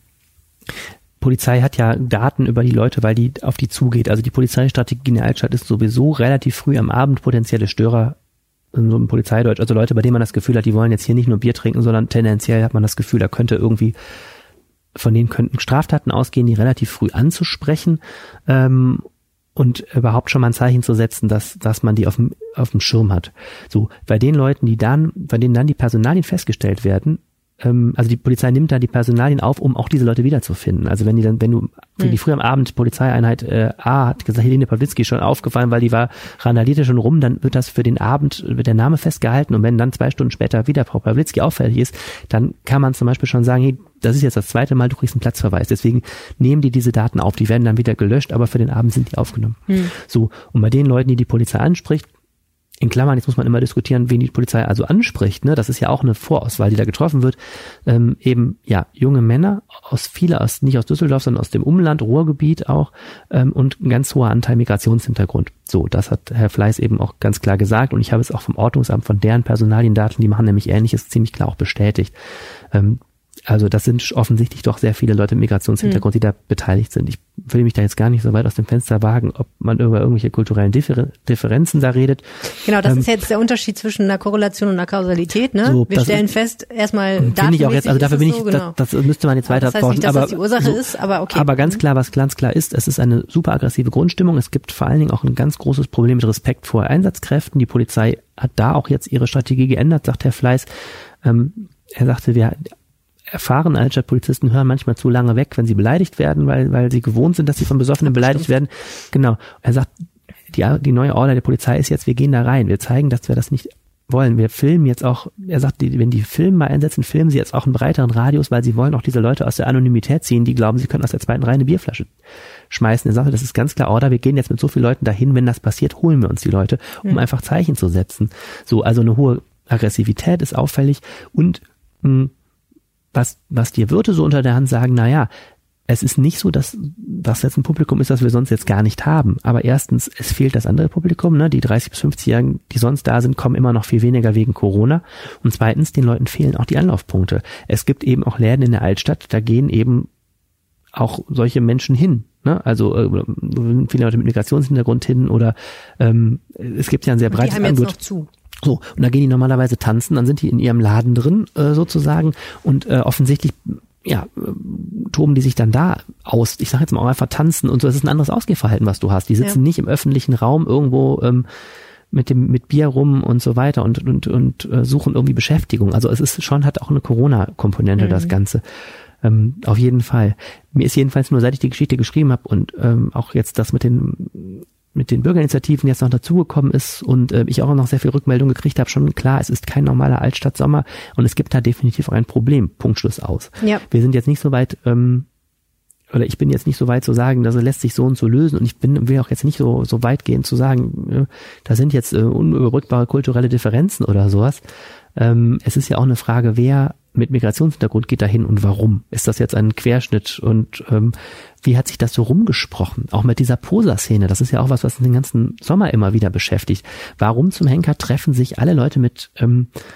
Polizei hat ja Daten über die Leute, weil die auf die zugeht. Also die Polizeistrategie in der Altstadt ist sowieso relativ früh am Abend potenzielle Störer, in so einem Polizeideutsch, also Leute, bei denen man das Gefühl hat, die wollen jetzt hier nicht nur Bier trinken, sondern tendenziell hat man das Gefühl, da könnte irgendwie, von denen könnten Straftaten ausgehen, die relativ früh anzusprechen ähm, und überhaupt schon mal ein Zeichen zu setzen, dass dass man die auf dem auf dem Schirm hat. So, bei den Leuten, die dann, bei denen dann die Personalien festgestellt werden, ähm, also die Polizei nimmt da die Personalien auf, um auch diese Leute wiederzufinden. Also wenn die dann, wenn du, wie die früher am Abend Polizeieinheit äh, A hat gesagt, Helene Pawlitzki schon aufgefallen, weil die war, randalierte schon rum, dann wird das für den Abend, wird der Name festgehalten, und wenn dann zwei Stunden später wieder Frau Pawlitzki auffällig ist, dann kann man zum Beispiel schon sagen, hey, das ist jetzt das zweite Mal, du kriegst einen Platzverweis. Deswegen nehmen die diese Daten auf, die werden dann wieder gelöscht, aber für den Abend sind die aufgenommen. Hm. So, und bei den Leuten, die die Polizei anspricht, in Klammern, jetzt muss man immer diskutieren, wen die Polizei also anspricht, ne? Das ist ja auch eine Vorauswahl, die da getroffen wird. Ähm, eben, ja, junge Männer, aus viele aus, nicht aus Düsseldorf, sondern aus dem Umland, Ruhrgebiet auch, ähm, und ein ganz hoher Anteil Migrationshintergrund. So, das hat Herr Fleiß eben auch ganz klar gesagt, und ich habe es auch vom Ordnungsamt, von deren Personaliendaten, die machen nämlich Ähnliches, ziemlich klar auch bestätigt. Ähm, Also das sind offensichtlich doch sehr viele Leute mit Migrationshintergrund, die da beteiligt sind. Ich will mich da jetzt gar nicht so weit aus dem Fenster wagen, ob man über irgendwelche kulturellen Differ- Differenzen da redet. Genau, das ähm, ist jetzt der Unterschied zwischen einer Korrelation und einer Kausalität. Ne? So, Wir stellen ist, fest, erstmal finde ich auch jetzt, also dafür bin ich, so, genau. das, das müsste man jetzt weiter forschen. Das heißt nicht, dass aber, das die Ursache so, ist, aber okay. Aber ganz klar, was ganz klar ist, es ist eine super aggressive Grundstimmung. Es gibt vor allen Dingen auch ein ganz großes Problem mit Respekt vor Einsatzkräften. Die Polizei hat da auch jetzt ihre Strategie geändert, sagt Herr Fleiß. Ähm, er sagte, wir erfahrene Altstadtpolizisten hören manchmal zu lange weg, wenn sie beleidigt werden, weil weil sie gewohnt sind, dass sie von Besoffenen beleidigt werden. Genau. Er sagt, die, die neue Order der Polizei ist jetzt, wir gehen da rein. Wir zeigen, dass wir das nicht wollen. Wir filmen jetzt auch, er sagt, die, wenn die Filme mal einsetzen, filmen sie jetzt auch einen breiteren Radius, weil sie wollen auch diese Leute aus der Anonymität ziehen, die glauben, sie können aus der zweiten Reihe eine Bierflasche schmeißen. Er sagt, das ist ganz klar Order, wir gehen jetzt mit so vielen Leuten dahin, wenn das passiert, holen wir uns die Leute, um mhm. einfach Zeichen zu setzen. So, also eine hohe Aggressivität ist auffällig, und mh, was was die Wirte so unter der Hand sagen, na ja, es ist nicht so, dass das jetzt ein Publikum ist, das wir sonst jetzt gar nicht haben. Aber erstens, es fehlt das andere Publikum, ne? Die dreißig bis fünfzigjährigen, die sonst da sind, kommen immer noch viel weniger wegen Corona. Und zweitens, den Leuten fehlen auch die Anlaufpunkte. Es gibt eben auch Läden in der Altstadt, da gehen eben auch solche Menschen hin. Ne? Also äh, viele Leute mit Migrationshintergrund hin, oder ähm, es gibt ja ein sehr breites Angebot. Die haben jetzt noch zu. So, und da gehen die normalerweise tanzen, dann sind die in ihrem Laden drin, äh, sozusagen, und äh, offensichtlich, ja, äh, toben die sich dann da aus. Ich sage jetzt mal auch einfach tanzen und so. Es ist ein anderes Ausgehverhalten, was du hast. Die sitzen ja nicht im öffentlichen Raum irgendwo ähm, mit dem mit Bier rum und so weiter und und und äh, suchen irgendwie Beschäftigung. Also es ist schon, hat auch eine Corona-Komponente, mhm. das Ganze. Ähm, auf jeden Fall. Mir ist jedenfalls nur, seit ich die Geschichte geschrieben habe und ähm, auch jetzt das mit den mit den Bürgerinitiativen jetzt noch dazugekommen ist und äh, ich auch noch sehr viel Rückmeldung gekriegt habe, schon klar, es ist kein normaler Altstadtsommer und es gibt da definitiv auch ein Problem. Punkt, Schluss, aus. Ja. Wir sind jetzt nicht so weit, ähm, oder ich bin jetzt nicht so weit zu sagen, das lässt sich so und so lösen, und ich bin will auch jetzt nicht so so weitgehend zu sagen, äh, da sind jetzt äh, unüberbrückbare kulturelle Differenzen oder sowas. Ähm, es ist ja auch eine Frage, wer mit Migrationshintergrund geht dahin und warum? Ist das jetzt ein Querschnitt, und ähm, wie hat sich das so rumgesprochen? Auch mit dieser Poser-Szene, das ist ja auch was, was den ganzen Sommer immer wieder beschäftigt. Warum zum Henker treffen sich alle Leute mit ähm,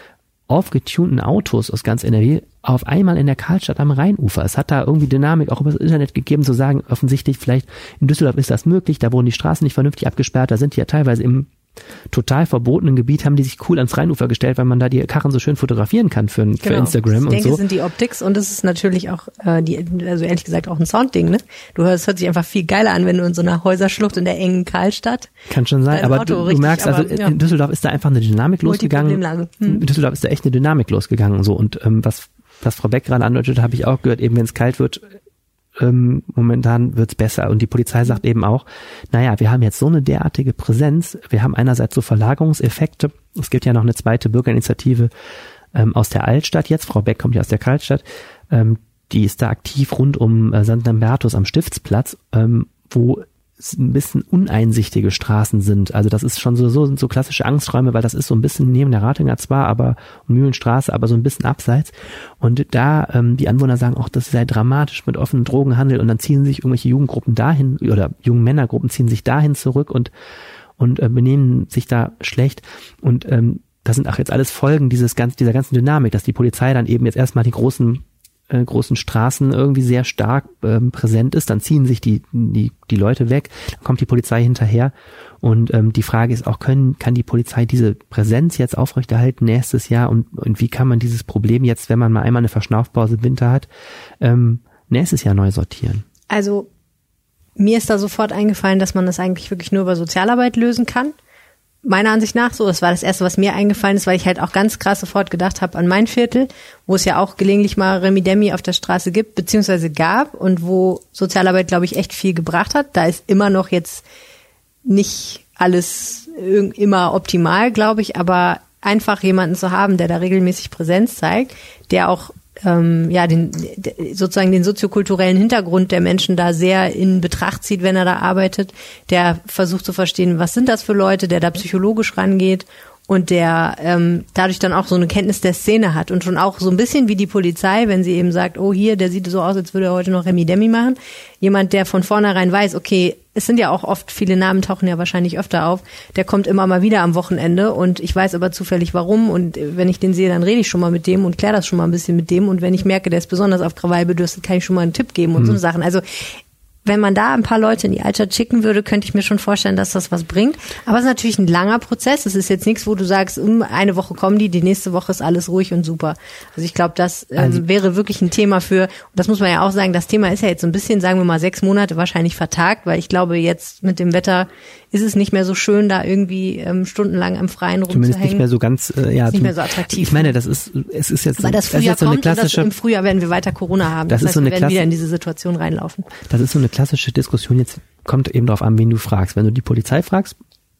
aufgetunten Autos aus ganz N R W auf einmal in der Karlstadt am Rheinufer. Es hat da irgendwie Dynamik auch über das Internet gegeben, zu sagen, offensichtlich vielleicht in Düsseldorf ist das möglich, da wurden die Straßen nicht vernünftig abgesperrt, da sind die ja teilweise im total verbotenen Gebiet, haben die sich cool ans Rheinufer gestellt, weil man da die Karren so schön fotografieren kann für, für genau. Instagram ich und denke, so. Das sind die Optics und es ist natürlich auch, äh, die, also ehrlich gesagt auch ein Soundding, ne? Du hörst, hört sich einfach viel geiler an, wenn du in so einer Häuserschlucht in der engen Karlstadt. Kann schon sein, aber du, du merkst, aber, also ja. in Düsseldorf ist da einfach eine Dynamik losgegangen. Hm. In Düsseldorf ist da echt eine Dynamik losgegangen, so und ähm, was was Frau Beck gerade andeutet, habe ich auch gehört, eben wenn es kalt wird, ähm, momentan wird's besser. Und die Polizei sagt eben auch, naja, wir haben jetzt so eine derartige Präsenz, wir haben einerseits so Verlagerungseffekte, es gibt ja noch eine zweite Bürgerinitiative ähm, aus der Altstadt jetzt, Frau Beck kommt ja aus der Karlstadt, ähm, die ist da aktiv rund um äh, Sankt Lambertus am Stiftsplatz, ähm, wo ein bisschen uneinsichtige Straßen sind. Also das ist schon so, so, sind so klassische Angsträume, weil das ist so ein bisschen neben der Ratinger zwar, aber Mühlenstraße, aber so ein bisschen abseits. Und da ähm, die Anwohner sagen auch, das sei dramatisch mit offenem Drogenhandel und dann ziehen sich irgendwelche Jugendgruppen dahin oder jungen Männergruppen ziehen sich dahin zurück und und äh, benehmen sich da schlecht. Und ähm, das sind auch jetzt alles Folgen dieses ganz, dieser ganzen Dynamik, dass die Polizei dann eben jetzt erstmal die großen Äh, großen Straßen irgendwie sehr stark ähm, präsent ist, dann ziehen sich die die die Leute weg, dann kommt die Polizei hinterher und ähm, die Frage ist auch, können kann die Polizei diese Präsenz jetzt aufrechterhalten nächstes Jahr und und wie kann man dieses Problem jetzt, wenn man mal einmal eine Verschnaufpause im Winter hat, ähm, nächstes Jahr neu sortieren? Also mir ist da sofort eingefallen, dass man das eigentlich wirklich nur über Sozialarbeit lösen kann. Meiner Ansicht nach so, das war das Erste, was mir eingefallen ist, weil ich halt auch ganz krass sofort gedacht habe an mein Viertel, wo es ja auch gelegentlich mal Remi-Demi auf der Straße gibt, beziehungsweise gab und wo Sozialarbeit, glaube ich, echt viel gebracht hat. Da ist immer noch jetzt nicht alles immer optimal, glaube ich, aber einfach jemanden zu haben, der da regelmäßig Präsenz zeigt, der auch ähm, ja den sozusagen den soziokulturellen Hintergrund der Menschen da sehr in Betracht zieht, wenn er da arbeitet, der versucht zu verstehen, was sind das für Leute, der da psychologisch rangeht und der ähm, dadurch dann auch so eine Kenntnis der Szene hat und schon auch so ein bisschen wie die Polizei, wenn sie eben sagt, oh hier, der sieht so aus, als würde er heute noch Remi-Demi machen. Jemand, der von vornherein weiß, okay, es sind ja auch oft, viele Namen tauchen ja wahrscheinlich öfter auf, der kommt immer mal wieder am Wochenende und ich weiß aber zufällig warum und wenn ich den sehe, dann rede ich schon mal mit dem und kläre das schon mal ein bisschen mit dem und wenn ich merke, der ist besonders auf Krawall bedürstet, kann ich schon mal einen Tipp geben und mhm. so Sachen. Also wenn man da ein paar Leute in die Altstadt schicken würde, könnte ich mir schon vorstellen, dass das was bringt. Aber es ist natürlich ein langer Prozess. Es ist jetzt nichts, wo du sagst, um eine Woche kommen die, die nächste Woche ist alles ruhig und super. Also ich glaube, das ähm, also, wäre wirklich ein Thema für, und das muss man ja auch sagen, das Thema ist ja jetzt so ein bisschen, sagen wir mal, sechs Monate wahrscheinlich vertagt, weil ich glaube, jetzt mit dem Wetter ist es nicht mehr so schön, da irgendwie ähm, stundenlang am Freien rumzuhängen. Zumindest nicht mehr so ganz, äh, ja. Nicht mehr so attraktiv. Ich meine, das ist, es ist jetzt, weil das Frühjahr das ist jetzt so eine kommt klassische, und das, im Frühjahr werden wir weiter Corona haben. Das, das heißt, ist so eine wir werden wieder in diese Situation reinlaufen. Das ist so eine klassische Diskussion, jetzt kommt eben darauf an, wen du fragst. Wenn du die Polizei fragst,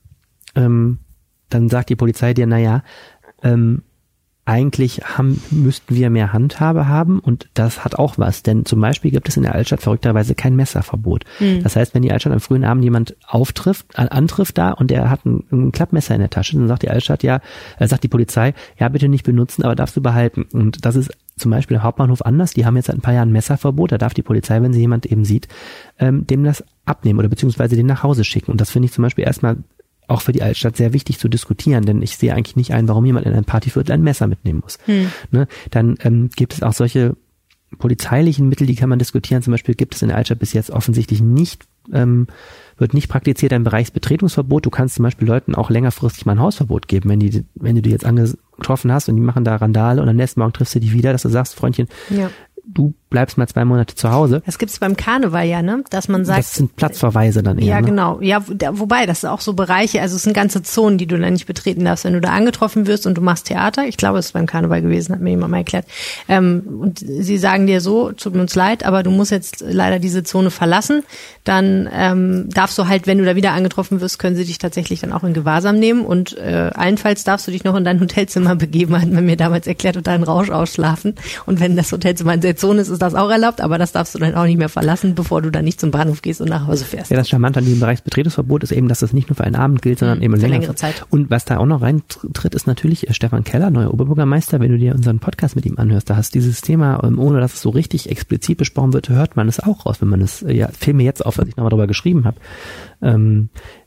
ähm, dann sagt die Polizei dir, naja, ähm, eigentlich haben, müssten wir mehr Handhabe haben und das hat auch was, denn zum Beispiel gibt es in der Altstadt verrückterweise kein Messerverbot. Mhm. Das heißt, wenn die Altstadt am frühen Abend jemand auftrifft, äh, antrifft da und der hat ein, ein Klappmesser in der Tasche, dann sagt die Altstadt ja, äh, sagt die Polizei, ja bitte nicht benutzen, aber darfst du behalten. Und das ist zum Beispiel im Hauptbahnhof anders, die haben jetzt seit ein paar Jahren ein Messerverbot, da darf die Polizei, wenn sie jemand eben sieht, ähm, dem das abnehmen oder beziehungsweise den nach Hause schicken. Und das finde ich zum Beispiel erstmal auch für die Altstadt sehr wichtig zu diskutieren, denn ich sehe eigentlich nicht ein, warum jemand in ein Partyviertel ein Messer mitnehmen muss. Hm. Ne? Dann ähm, gibt es auch solche polizeilichen Mittel, die kann man diskutieren. Zum Beispiel gibt es in der Altstadt bis jetzt offensichtlich nicht, ähm, wird nicht praktiziert ein Bereichsbetretungsverbot. Du kannst zum Beispiel Leuten auch längerfristig mal ein Hausverbot geben, wenn die, wenn du die jetzt angetroffen hast und die machen da Randale und am nächsten Morgen triffst du die wieder, dass du sagst, Freundchen, ja. du bleibst mal zwei Monate zu Hause. Das gibt's beim Karneval ja, ne? Dass man sagt. Das sind Platzverweise dann eher. Ja, ne? genau. Ja, wobei, das sind auch so Bereiche, also es sind ganze Zonen, die du dann nicht betreten darfst, wenn du da angetroffen wirst und du machst Theater. Ich glaube, es ist beim Karneval gewesen, hat mir jemand mal erklärt. Ähm, und sie sagen dir so, tut uns leid, aber du musst jetzt leider diese Zone verlassen. Dann ähm, darfst du halt, wenn du da wieder angetroffen wirst, können sie dich tatsächlich dann auch in Gewahrsam nehmen und äh, allenfalls darfst du dich noch in dein Hotelzimmer begeben, hat man mir damals erklärt, und deinen Rausch ausschlafen. Und wenn das Hotelzimmer in der Zone ist, ist das auch erlaubt, aber das darfst du dann auch nicht mehr verlassen, bevor du dann nicht zum Bahnhof gehst und nach Hause fährst. Ja, das Charmante an diesem Bereichsbetretungsverbot ist eben, dass das nicht nur für einen Abend gilt, sondern mhm, eben länger. längere Zeit. Und was da auch noch reintritt, ist natürlich Stefan Keller, neuer Oberbürgermeister. Wenn du dir unseren Podcast mit ihm anhörst, da hast dieses Thema, ohne dass es so richtig explizit besprochen wird, hört man es auch raus, wenn man es, ja, fiel mir jetzt auf, als ich nochmal drüber geschrieben habe. Ähm,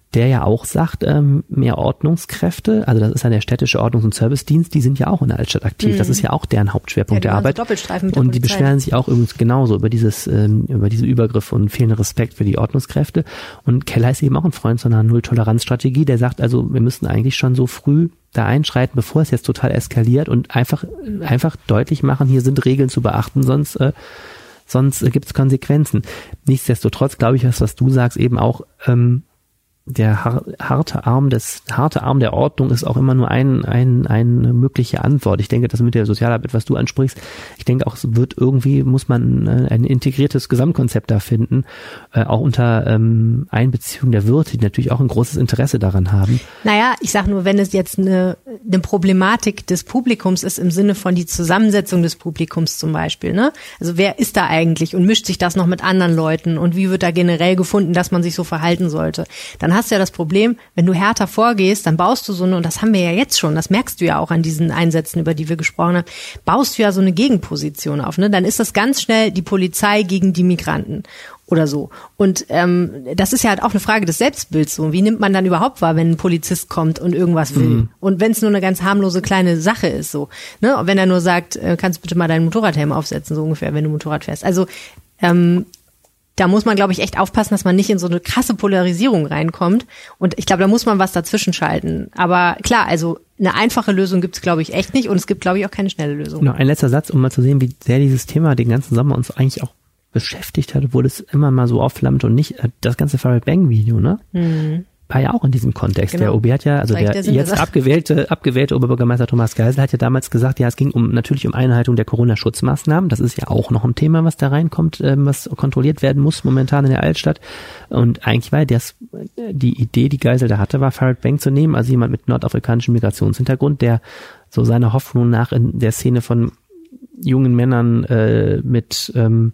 der ja auch sagt, ähm, mehr Ordnungskräfte, also das ist ja der städtische Ordnungs- und Servicedienst, die sind ja auch in der Altstadt aktiv. Mhm. Das ist ja auch deren Hauptschwerpunkt ja, der Arbeit. So Doppelstreifen mit der und die Polizei. beschweren sich auch übrigens genauso über dieses, ähm, über diese Übergriffe und fehlenden Respekt für die Ordnungskräfte. Und Keller ist eben auch ein Freund so einer Null-Toleranz-Strategie, der sagt, also wir müssen eigentlich schon so früh da einschreiten, bevor es jetzt total eskaliert und einfach, einfach deutlich machen, hier sind Regeln zu beachten, sonst, äh, sonst äh, gibt es Konsequenzen. Nichtsdestotrotz glaube ich, was, was du sagst, eben auch, ähm, der har- harte Arm des harte Arm der Ordnung ist auch immer nur ein ein eine mögliche Antwort. Ich denke, das mit der Sozialarbeit, was du ansprichst, ich denke auch, es wird irgendwie, muss man äh, ein integriertes Gesamtkonzept da finden, äh, auch unter ähm, Einbeziehung der Wirte, die natürlich auch ein großes Interesse daran haben. Naja, ich sag nur, wenn es jetzt eine, eine Problematik des Publikums ist, im Sinne von die Zusammensetzung des Publikums zum Beispiel, ne? Also wer ist da eigentlich und mischt sich das noch mit anderen Leuten und wie wird da generell gefunden, dass man sich so verhalten sollte? Dann hast du ja das Problem, wenn du härter vorgehst, dann baust du so eine, und das haben wir ja jetzt schon, das merkst du ja auch an diesen Einsätzen, über die wir gesprochen haben, baust du ja so eine Gegenposition auf, ne? Dann ist das ganz schnell die Polizei gegen die Migranten oder so. Und ähm, das ist ja halt auch eine Frage des Selbstbilds. So. Wie nimmt man dann überhaupt wahr, wenn ein Polizist kommt und irgendwas will? Mhm. Und wenn es nur eine ganz harmlose kleine Sache ist, so, ne? Und wenn er nur sagt, äh, kannst du bitte mal deinen Motorradhelm aufsetzen, so ungefähr, wenn du Motorrad fährst. Also ähm, da muss man, glaube ich, echt aufpassen, dass man nicht in so eine krasse Polarisierung reinkommt. Und ich glaube, da muss man was dazwischen schalten. Aber klar, also eine einfache Lösung gibt es, glaube ich, echt nicht. Und es gibt, glaube ich, auch keine schnelle Lösung. Noch ein letzter Satz, um mal zu sehen, wie sehr dieses Thema den ganzen Sommer uns eigentlich auch beschäftigt hat, obwohl es immer mal so aufflammt und nicht das ganze Farid Bang Video, ne? Mhm. War ja auch in diesem Kontext. Genau. Der O B hat ja, also der, der jetzt abgewählte, abgewählte Oberbürgermeister Thomas Geisel hat ja damals gesagt, ja, es ging um natürlich um Einhaltung der Corona-Schutzmaßnahmen. Das ist ja auch noch ein Thema, was da reinkommt, ähm, was kontrolliert werden muss momentan in der Altstadt. Und eigentlich war das, die Idee, die Geisel da hatte, war Farid Bang zu nehmen, also jemand mit nordafrikanischem Migrationshintergrund, der so seiner Hoffnung nach in der Szene von jungen Männern äh, mit ähm,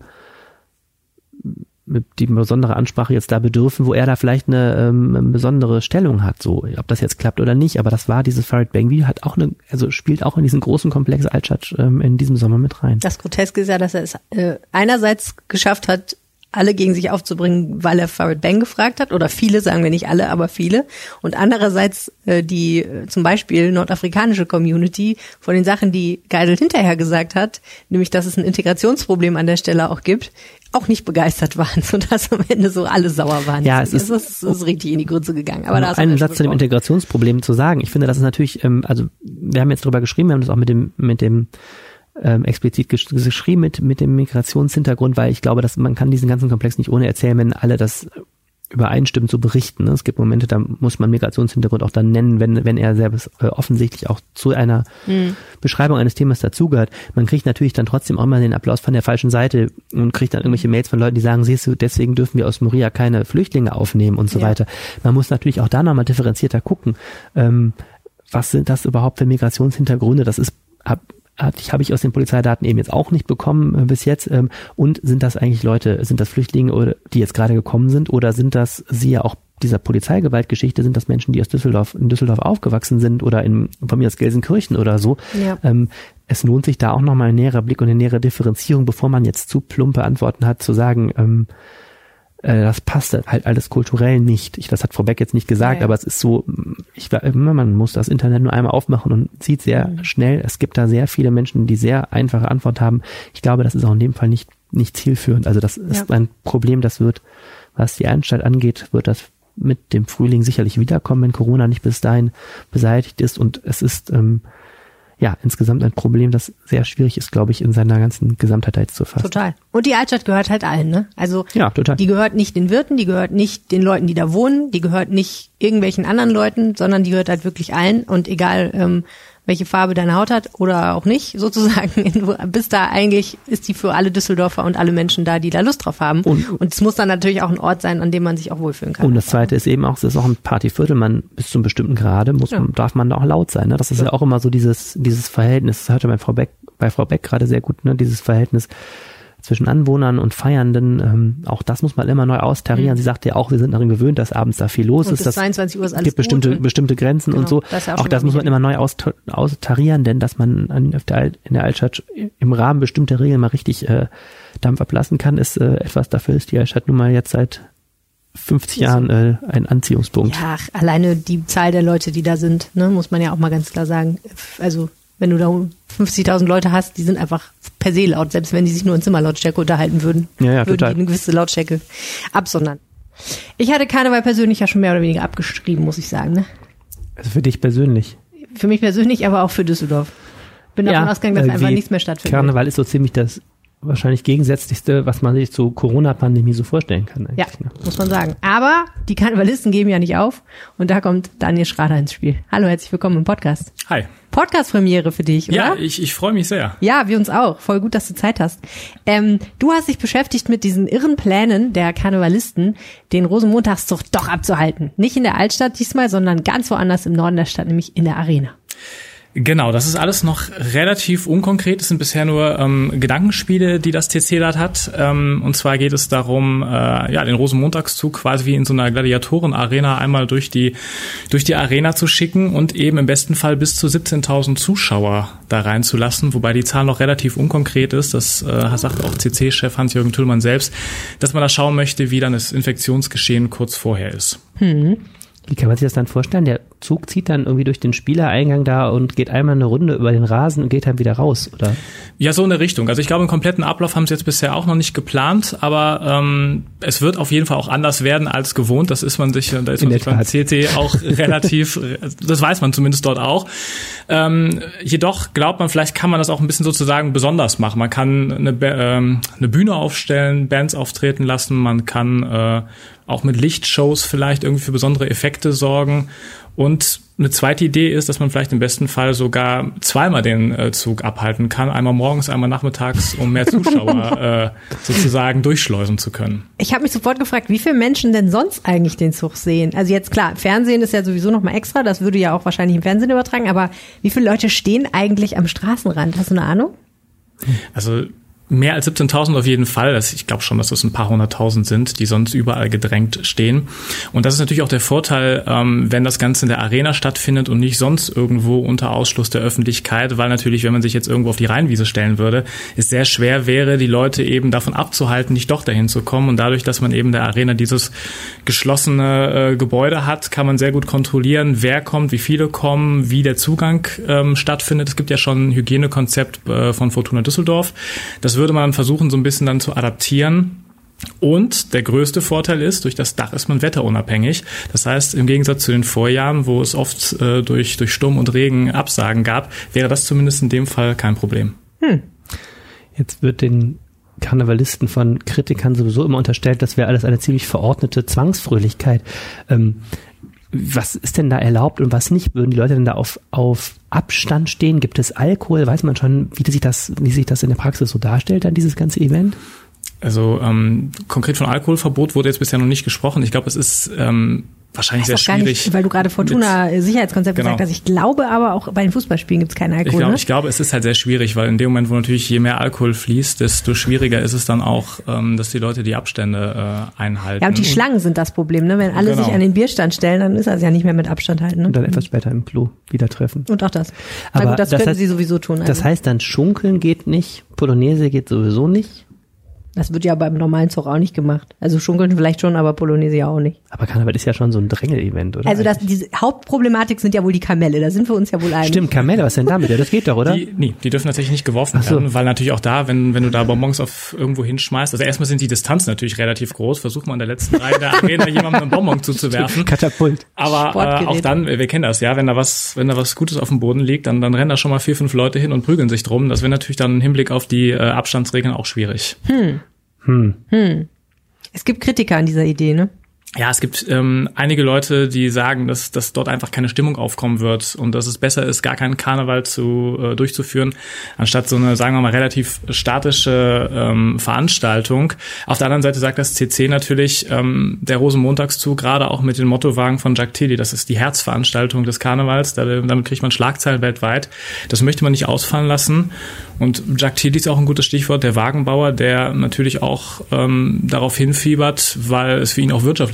mit die besondere Ansprache jetzt da bedürfen, wo er da vielleicht eine ähm, besondere Stellung hat, so, ob das jetzt klappt oder nicht, aber das war dieses Farid Bang Video, hat auch eine, also spielt auch in diesen großen Komplex Altstadt ähm, in diesem Sommer mit rein. Das Groteske ist ja, dass er es äh, einerseits geschafft hat, alle gegen sich aufzubringen, weil er Farid Bang gefragt hat, oder viele, sagen wir nicht alle, aber viele. Und andererseits äh, die äh, zum Beispiel nordafrikanische Community von den Sachen, die Geisel hinterher gesagt hat, nämlich, dass es ein Integrationsproblem an der Stelle auch gibt, auch nicht begeistert waren, sodass am Ende so alle sauer waren. Ja, es ist, es ist, es ist richtig in die Grütze gegangen. Aber da ist einen Satz zu dem Integrationsproblem zu sagen. Ich finde, das ist natürlich, ähm, also wir haben jetzt drüber geschrieben, wir haben das auch mit dem mit dem ähm, explizit gesch- geschrieben mit mit dem Migrationshintergrund, weil ich glaube, dass man kann diesen ganzen Komplex nicht ohne erzählen, wenn alle das übereinstimmend zu berichten. Es gibt Momente, da muss man Migrationshintergrund auch dann nennen, wenn wenn er sehr äh, offensichtlich auch zu einer mhm. Beschreibung eines Themas dazugehört. Man kriegt natürlich dann trotzdem auch mal den Applaus von der falschen Seite und kriegt dann irgendwelche Mails von Leuten, die sagen, siehst du, deswegen dürfen wir aus Moria keine Flüchtlinge aufnehmen und so ja. weiter. Man muss natürlich auch da nochmal differenzierter gucken. Ähm, was sind das überhaupt für Migrationshintergründe? Das ist ab habe ich aus den Polizeidaten eben jetzt auch nicht bekommen äh, bis jetzt. Ähm, und sind das eigentlich Leute, sind das Flüchtlinge, oder, die jetzt gerade gekommen sind, oder sind das, sie ja auch dieser Polizeigewaltgeschichte, sind das Menschen, die aus Düsseldorf, in Düsseldorf aufgewachsen sind oder in, von mir aus Gelsenkirchen oder so. Ja. Ähm, es lohnt sich da auch nochmal ein näherer Blick und eine nähere Differenzierung, bevor man jetzt zu plumpe Antworten hat, zu sagen, ähm, das passt halt alles kulturell nicht. Ich, das hat Frau Beck jetzt nicht gesagt, ja, ja. aber es ist so, ich, man muss das Internet nur einmal aufmachen und sieht sehr mhm. schnell, es gibt da sehr viele Menschen, die sehr einfache Antwort haben. Ich glaube, das ist auch in dem Fall nicht, nicht zielführend. Also das ist ja. ein Problem, das wird, was die Altstadt angeht, wird das mit dem Frühling sicherlich wiederkommen, wenn Corona nicht bis dahin beseitigt ist. Und es ist ähm, ja insgesamt ein Problem, das sehr schwierig ist, glaube ich, in seiner ganzen Gesamtheit zu fassen. Total. Und die Altstadt gehört halt allen, ne? Also ja, total. Die gehört nicht den Wirten, die gehört nicht den Leuten, die da wohnen, die gehört nicht irgendwelchen anderen Leuten, sondern die gehört halt wirklich allen. Und egal, ähm, welche Farbe deine Haut hat oder auch nicht, sozusagen, du bist da eigentlich, ist die für alle Düsseldorfer und alle Menschen da, die da Lust drauf haben. Und, und es muss dann natürlich auch ein Ort sein, an dem man sich auch wohlfühlen kann. Und das Zweite ist eben auch, es ist auch ein Partyviertel, man bis zu einem bestimmten Grade muss, ja. darf man da auch laut sein. Ne? Das ist ja. ja auch immer so dieses dieses Verhältnis, das hörte bei Frau Beck, bei Frau Beck gerade sehr gut, ne? Dieses Verhältnis zwischen Anwohnern und Feiernden, ähm, auch das muss man immer neu austarieren. Mhm. Sie sagte ja auch, wir sind darin gewöhnt, dass abends da viel los und ist. Bis zweiundzwanzig Uhr ist alles gibt bestimmte gut. bestimmte Grenzen genau, und so. Das ja auch auch das muss man immer neu aust- austarieren, denn dass man an, auf der, in der Altstadt im Rahmen bestimmter Regeln mal richtig äh, Dampf ablassen kann, ist äh, etwas, dafür ist die Altstadt nun mal jetzt seit fünfzig Jahren äh, ein Anziehungspunkt. Ja, ach, alleine die Zahl der Leute, die da sind, ne, muss man ja auch mal ganz klar sagen. Also wenn du da fünfzigtausend Leute hast, die sind einfach per se laut, selbst wenn die sich nur in Zimmerlautstärke unterhalten würden, ja, ja, würden total. die eine gewisse Lautstärke absondern. Ich hatte Karneval persönlich ja schon mehr oder weniger abgeschrieben, muss ich sagen. Ne? Also für dich persönlich? Für mich persönlich, aber auch für Düsseldorf. Bin davon ja, ausgegangen, dass einfach nichts mehr stattfindet. Karneval ist so ziemlich das wahrscheinlich gegensätzlichste, was man sich zur Corona-Pandemie so vorstellen kann. Ja, ne? Muss man sagen. Aber die Karnevalisten geben ja nicht auf und da kommt Daniel Schrader ins Spiel. Hallo, herzlich willkommen im Podcast. Hi. Podcast-Premiere für dich, oder? Ja, ich, ich freue mich sehr. Ja, wir uns auch. Voll gut, dass du Zeit hast. Ähm, du hast dich beschäftigt mit diesen irren Plänen der Karnevalisten, den Rosenmontagszug doch abzuhalten. Nicht in der Altstadt diesmal, sondern ganz woanders im Norden der Stadt, nämlich in der Arena. Genau, das ist alles noch relativ unkonkret. Es sind bisher nur ähm, Gedankenspiele, die das T C dort hat. Ähm, und zwar geht es darum, äh, ja, den Rosenmontagszug quasi wie in so einer Gladiatoren-Arena einmal durch die durch die Arena zu schicken und eben im besten Fall bis zu siebzehntausend Zuschauer da reinzulassen, wobei die Zahl noch relativ unkonkret ist. Das äh, sagt auch C C-Chef Hans-Jürgen Tüllmann selbst, dass man da schauen möchte, wie dann das Infektionsgeschehen kurz vorher ist. Hm. Wie kann man sich das dann vorstellen? Der Zug zieht dann irgendwie durch den Spielereingang da und geht einmal eine Runde über den Rasen und geht dann wieder raus, oder? Ja, so in der Richtung. Also ich glaube, einen kompletten Ablauf haben sie jetzt bisher auch noch nicht geplant, aber ähm, es wird auf jeden Fall auch anders werden als gewohnt. Das ist man sich, da ist man sich beim C T auch relativ, das weiß man zumindest dort auch. Ähm, jedoch glaubt man, vielleicht kann man das auch ein bisschen sozusagen besonders machen. Man kann eine, ähm, eine Bühne aufstellen, Bands auftreten lassen, man kann äh, auch mit Lichtshows vielleicht irgendwie für besondere Effekte sorgen. Und eine zweite Idee ist, dass man vielleicht im besten Fall sogar zweimal den äh, Zug abhalten kann. Einmal morgens, einmal nachmittags, um mehr Zuschauer äh, sozusagen durchschleusen zu können. Ich habe mich sofort gefragt, wie viele Menschen denn sonst eigentlich den Zug sehen? Also jetzt klar, Fernsehen ist ja sowieso noch mal extra. Das würde ja auch wahrscheinlich im Fernsehen übertragen. Aber wie viele Leute stehen eigentlich am Straßenrand? Hast du eine Ahnung? Also mehr als siebzehntausend auf jeden Fall. Das, ich glaube schon, dass das ein paar hunderttausend sind, die sonst überall gedrängt stehen. Und das ist natürlich auch der Vorteil, ähm, wenn das Ganze in der Arena stattfindet und nicht sonst irgendwo unter Ausschluss der Öffentlichkeit, weil natürlich, wenn man sich jetzt irgendwo auf die Rheinwiese stellen würde, es sehr schwer wäre, die Leute eben davon abzuhalten, nicht doch dahin zu kommen. Und dadurch, dass man eben in der Arena dieses geschlossene äh, Gebäude hat, kann man sehr gut kontrollieren, wer kommt, wie viele kommen, wie der Zugang ähm, stattfindet. Es gibt ja schon ein Hygienekonzept äh, von Fortuna Düsseldorf. Das würde man versuchen, so ein bisschen dann zu adaptieren. Und der größte Vorteil ist, durch das Dach ist man wetterunabhängig. Das heißt, im Gegensatz zu den Vorjahren, wo es oft äh, durch, durch Sturm und Regen Absagen gab, wäre das zumindest in dem Fall kein Problem. Hm. Jetzt wird den Karnevalisten von Kritikern sowieso immer unterstellt, das wäre alles eine ziemlich verordnete Zwangsfröhlichkeit. Ähm, was ist denn da erlaubt und was nicht? Würden die Leute denn da auf, auf Abstand stehen? Gibt es Alkohol? Weiß man schon, wie sich das, wie sich das in der Praxis so darstellt, dann dieses ganze Event? Also ähm, konkret von Alkoholverbot wurde jetzt bisher noch nicht gesprochen. Ich glaube, es ist ähm, wahrscheinlich sehr schwierig. Nicht, weil du gerade Fortuna mit, Sicherheitskonzept genau. gesagt hast. Ich glaube aber auch bei den Fußballspielen gibt es keinen Alkohol. Ich glaube, ne? ich glaube, es ist halt sehr schwierig, weil in dem Moment, wo natürlich je mehr Alkohol fließt, desto schwieriger ist es dann auch, ähm, dass die Leute die Abstände äh, einhalten. Ja, und die Schlangen sind das Problem, ne? Wenn alle genau. sich an den Bierstand stellen, dann ist das ja nicht mehr mit Abstand halten. Ne? Und dann etwas später im Klo wieder treffen. Und auch das. Aber Na gut, das, das können heißt, sie sowieso tun. Also. Das heißt dann, Schunkeln geht nicht, Polonaise geht sowieso nicht. Das wird ja beim normalen Zug auch nicht gemacht. Also Schunkeln vielleicht schon, aber Polonaise ja auch nicht. Aber Karneval ist ja schon so ein Drängel-Event, oder? Also das, diese Hauptproblematik sind ja wohl die Kamelle, da sind wir uns ja wohl einig. Stimmt, Kamelle, was denn damit? Ja, das geht doch, oder? Die, nee, die dürfen tatsächlich nicht geworfen so. werden, weil natürlich auch da, wenn wenn du da Bonbons auf irgendwo hinschmeißt, also erstmal sind die Distanzen natürlich relativ groß, versuch mal in der letzten Reihe der Arena jemandem einen Bonbon zuzuwerfen. Katapult. Aber äh, auch dann, wir kennen das, ja, wenn da was wenn da was Gutes auf dem Boden liegt, dann dann rennen da schon mal vier, fünf Leute hin und prügeln sich drum. Das wäre natürlich dann im Hinblick auf die äh, Abstandsregeln auch schwierig. Hm. Hm. Hm. Es gibt Kritiker an dieser Idee, ne? Ja, es gibt ähm, einige Leute, die sagen, dass, dass dort einfach keine Stimmung aufkommen wird und dass es besser ist, gar keinen Karneval zu äh, durchzuführen, anstatt so eine, sagen wir mal, relativ statische ähm, Veranstaltung. Auf der anderen Seite sagt das C C natürlich, ähm, der Rosenmontagszug, gerade auch mit den Mottowagen von Jacques Tilly, das ist die Herzveranstaltung des Karnevals, da, damit kriegt man Schlagzeilen weltweit. Das möchte man nicht ausfallen lassen. Und Jacques Tilly ist auch ein gutes Stichwort, der Wagenbauer, der natürlich auch ähm, darauf hinfiebert, weil es für ihn auch wirtschaftlich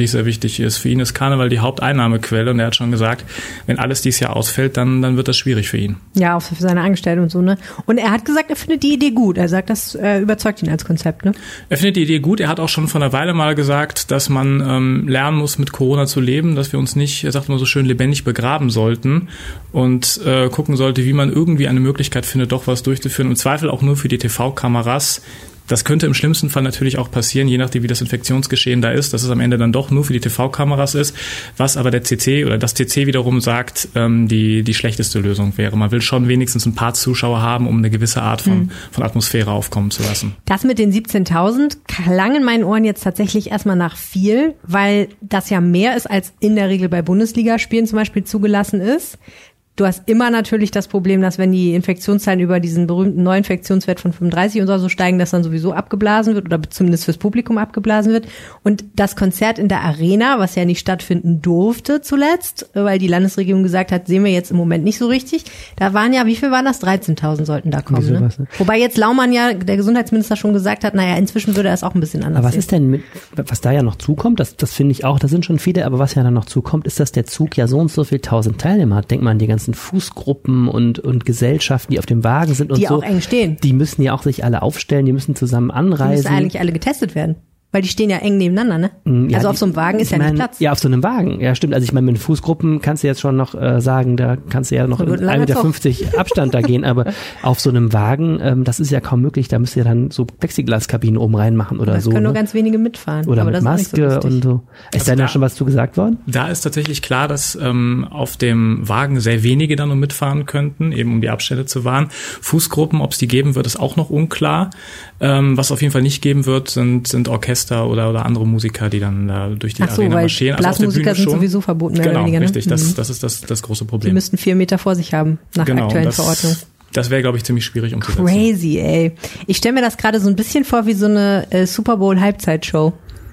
natürlich sehr wichtig ist. Für ihn ist Karneval die Haupteinnahmequelle und er hat schon gesagt, wenn alles dieses Jahr ausfällt, dann, dann wird das schwierig für ihn. Ja, auch für seine Angestellten und so, ne? Und er hat gesagt, er findet die Idee gut. Er sagt, das äh, überzeugt ihn als Konzept, ne? Er findet die Idee gut. Er hat auch schon vor einer Weile mal gesagt, dass man ähm, lernen muss, mit Corona zu leben, dass wir uns nicht, er sagt immer so schön, lebendig begraben sollten und äh, gucken sollte, wie man irgendwie eine Möglichkeit findet, doch was durchzuführen. Im Zweifel auch nur für die T V-Kameras. Das könnte im schlimmsten Fall natürlich auch passieren, je nachdem, wie das Infektionsgeschehen da ist, dass es am Ende dann doch nur für die T V-Kameras ist, was aber der C C oder das C C wiederum sagt, ähm, die die schlechteste Lösung wäre. Man will schon wenigstens ein paar Zuschauer haben, um eine gewisse Art von, mhm. von Atmosphäre aufkommen zu lassen. Das mit den siebzehntausend klang in meinen Ohren jetzt tatsächlich erstmal nach viel, weil das ja mehr ist, als in der Regel bei Bundesligaspielen zum Beispiel zugelassen ist. Du hast immer natürlich das Problem, dass wenn die Infektionszahlen über diesen berühmten Neuinfektionswert von fünfunddreißig und so steigen, dass dann sowieso abgeblasen wird oder zumindest fürs Publikum abgeblasen wird. Und das Konzert in der Arena, was ja nicht stattfinden durfte zuletzt, weil die Landesregierung gesagt hat, sehen wir jetzt im Moment nicht so richtig. Da waren ja, wie viel waren das? dreizehntausend sollten da kommen. Ne? Ne? Wobei jetzt Laumann ja, der Gesundheitsminister, schon gesagt hat, naja, inzwischen würde er es auch ein bisschen anders Aber was sehen. ist denn mit, was da ja noch zukommt, das, das finde ich auch, da sind schon viele, aber was ja dann noch zukommt, ist, dass der Zug ja so und so viel tausend Teilnehmer hat. Denk mal an die ganzen Fußgruppen und, und Gesellschaften, die auf dem Wagen sind und die so. Die auch eng stehen. Die müssen ja auch sich alle aufstellen, die müssen zusammen anreisen. Die müssen eigentlich alle getestet werden. Weil die stehen ja eng nebeneinander, ne? Ja, also auf die, so einem Wagen ist ja mein, nicht Platz. Ja, auf so einem Wagen. Ja, stimmt. Also ich meine, mit Fußgruppen kannst du jetzt schon noch äh, sagen, da kannst du ja noch in ein Meter fünfzig Abstand da gehen, aber auf so einem Wagen, ähm, das ist ja kaum möglich. Da müsst ihr dann so Plexiglaskabinen oben reinmachen oder das so. Da können ne? nur ganz wenige mitfahren. Oder aber mit das Maske ist nicht so und so. Ist also da schon was zu gesagt worden? Da ist tatsächlich klar, dass ähm, auf dem Wagen sehr wenige dann nur mitfahren könnten, eben um die Abstände zu wahren. Fußgruppen, ob es die geben wird, ist auch noch unklar. Ähm, was auf jeden Fall nicht geben wird, sind, sind Orchester oder, oder andere Musiker, die dann da durch die Ach so, Arena weil marschieren. Blasmusiker also sind sowieso verboten, mehr genau, oder weniger. Ne? Richtig, das, mhm. das ist das, das große Problem. Die müssten vier Meter vor sich haben, nach genau, aktuellen das, Verordnungen. Das wäre, glaube ich, ziemlich schwierig umzusetzen. Crazy, ey. Ich stelle mir das gerade so ein bisschen vor wie so eine äh, Super Bowl-Halbzeitshow.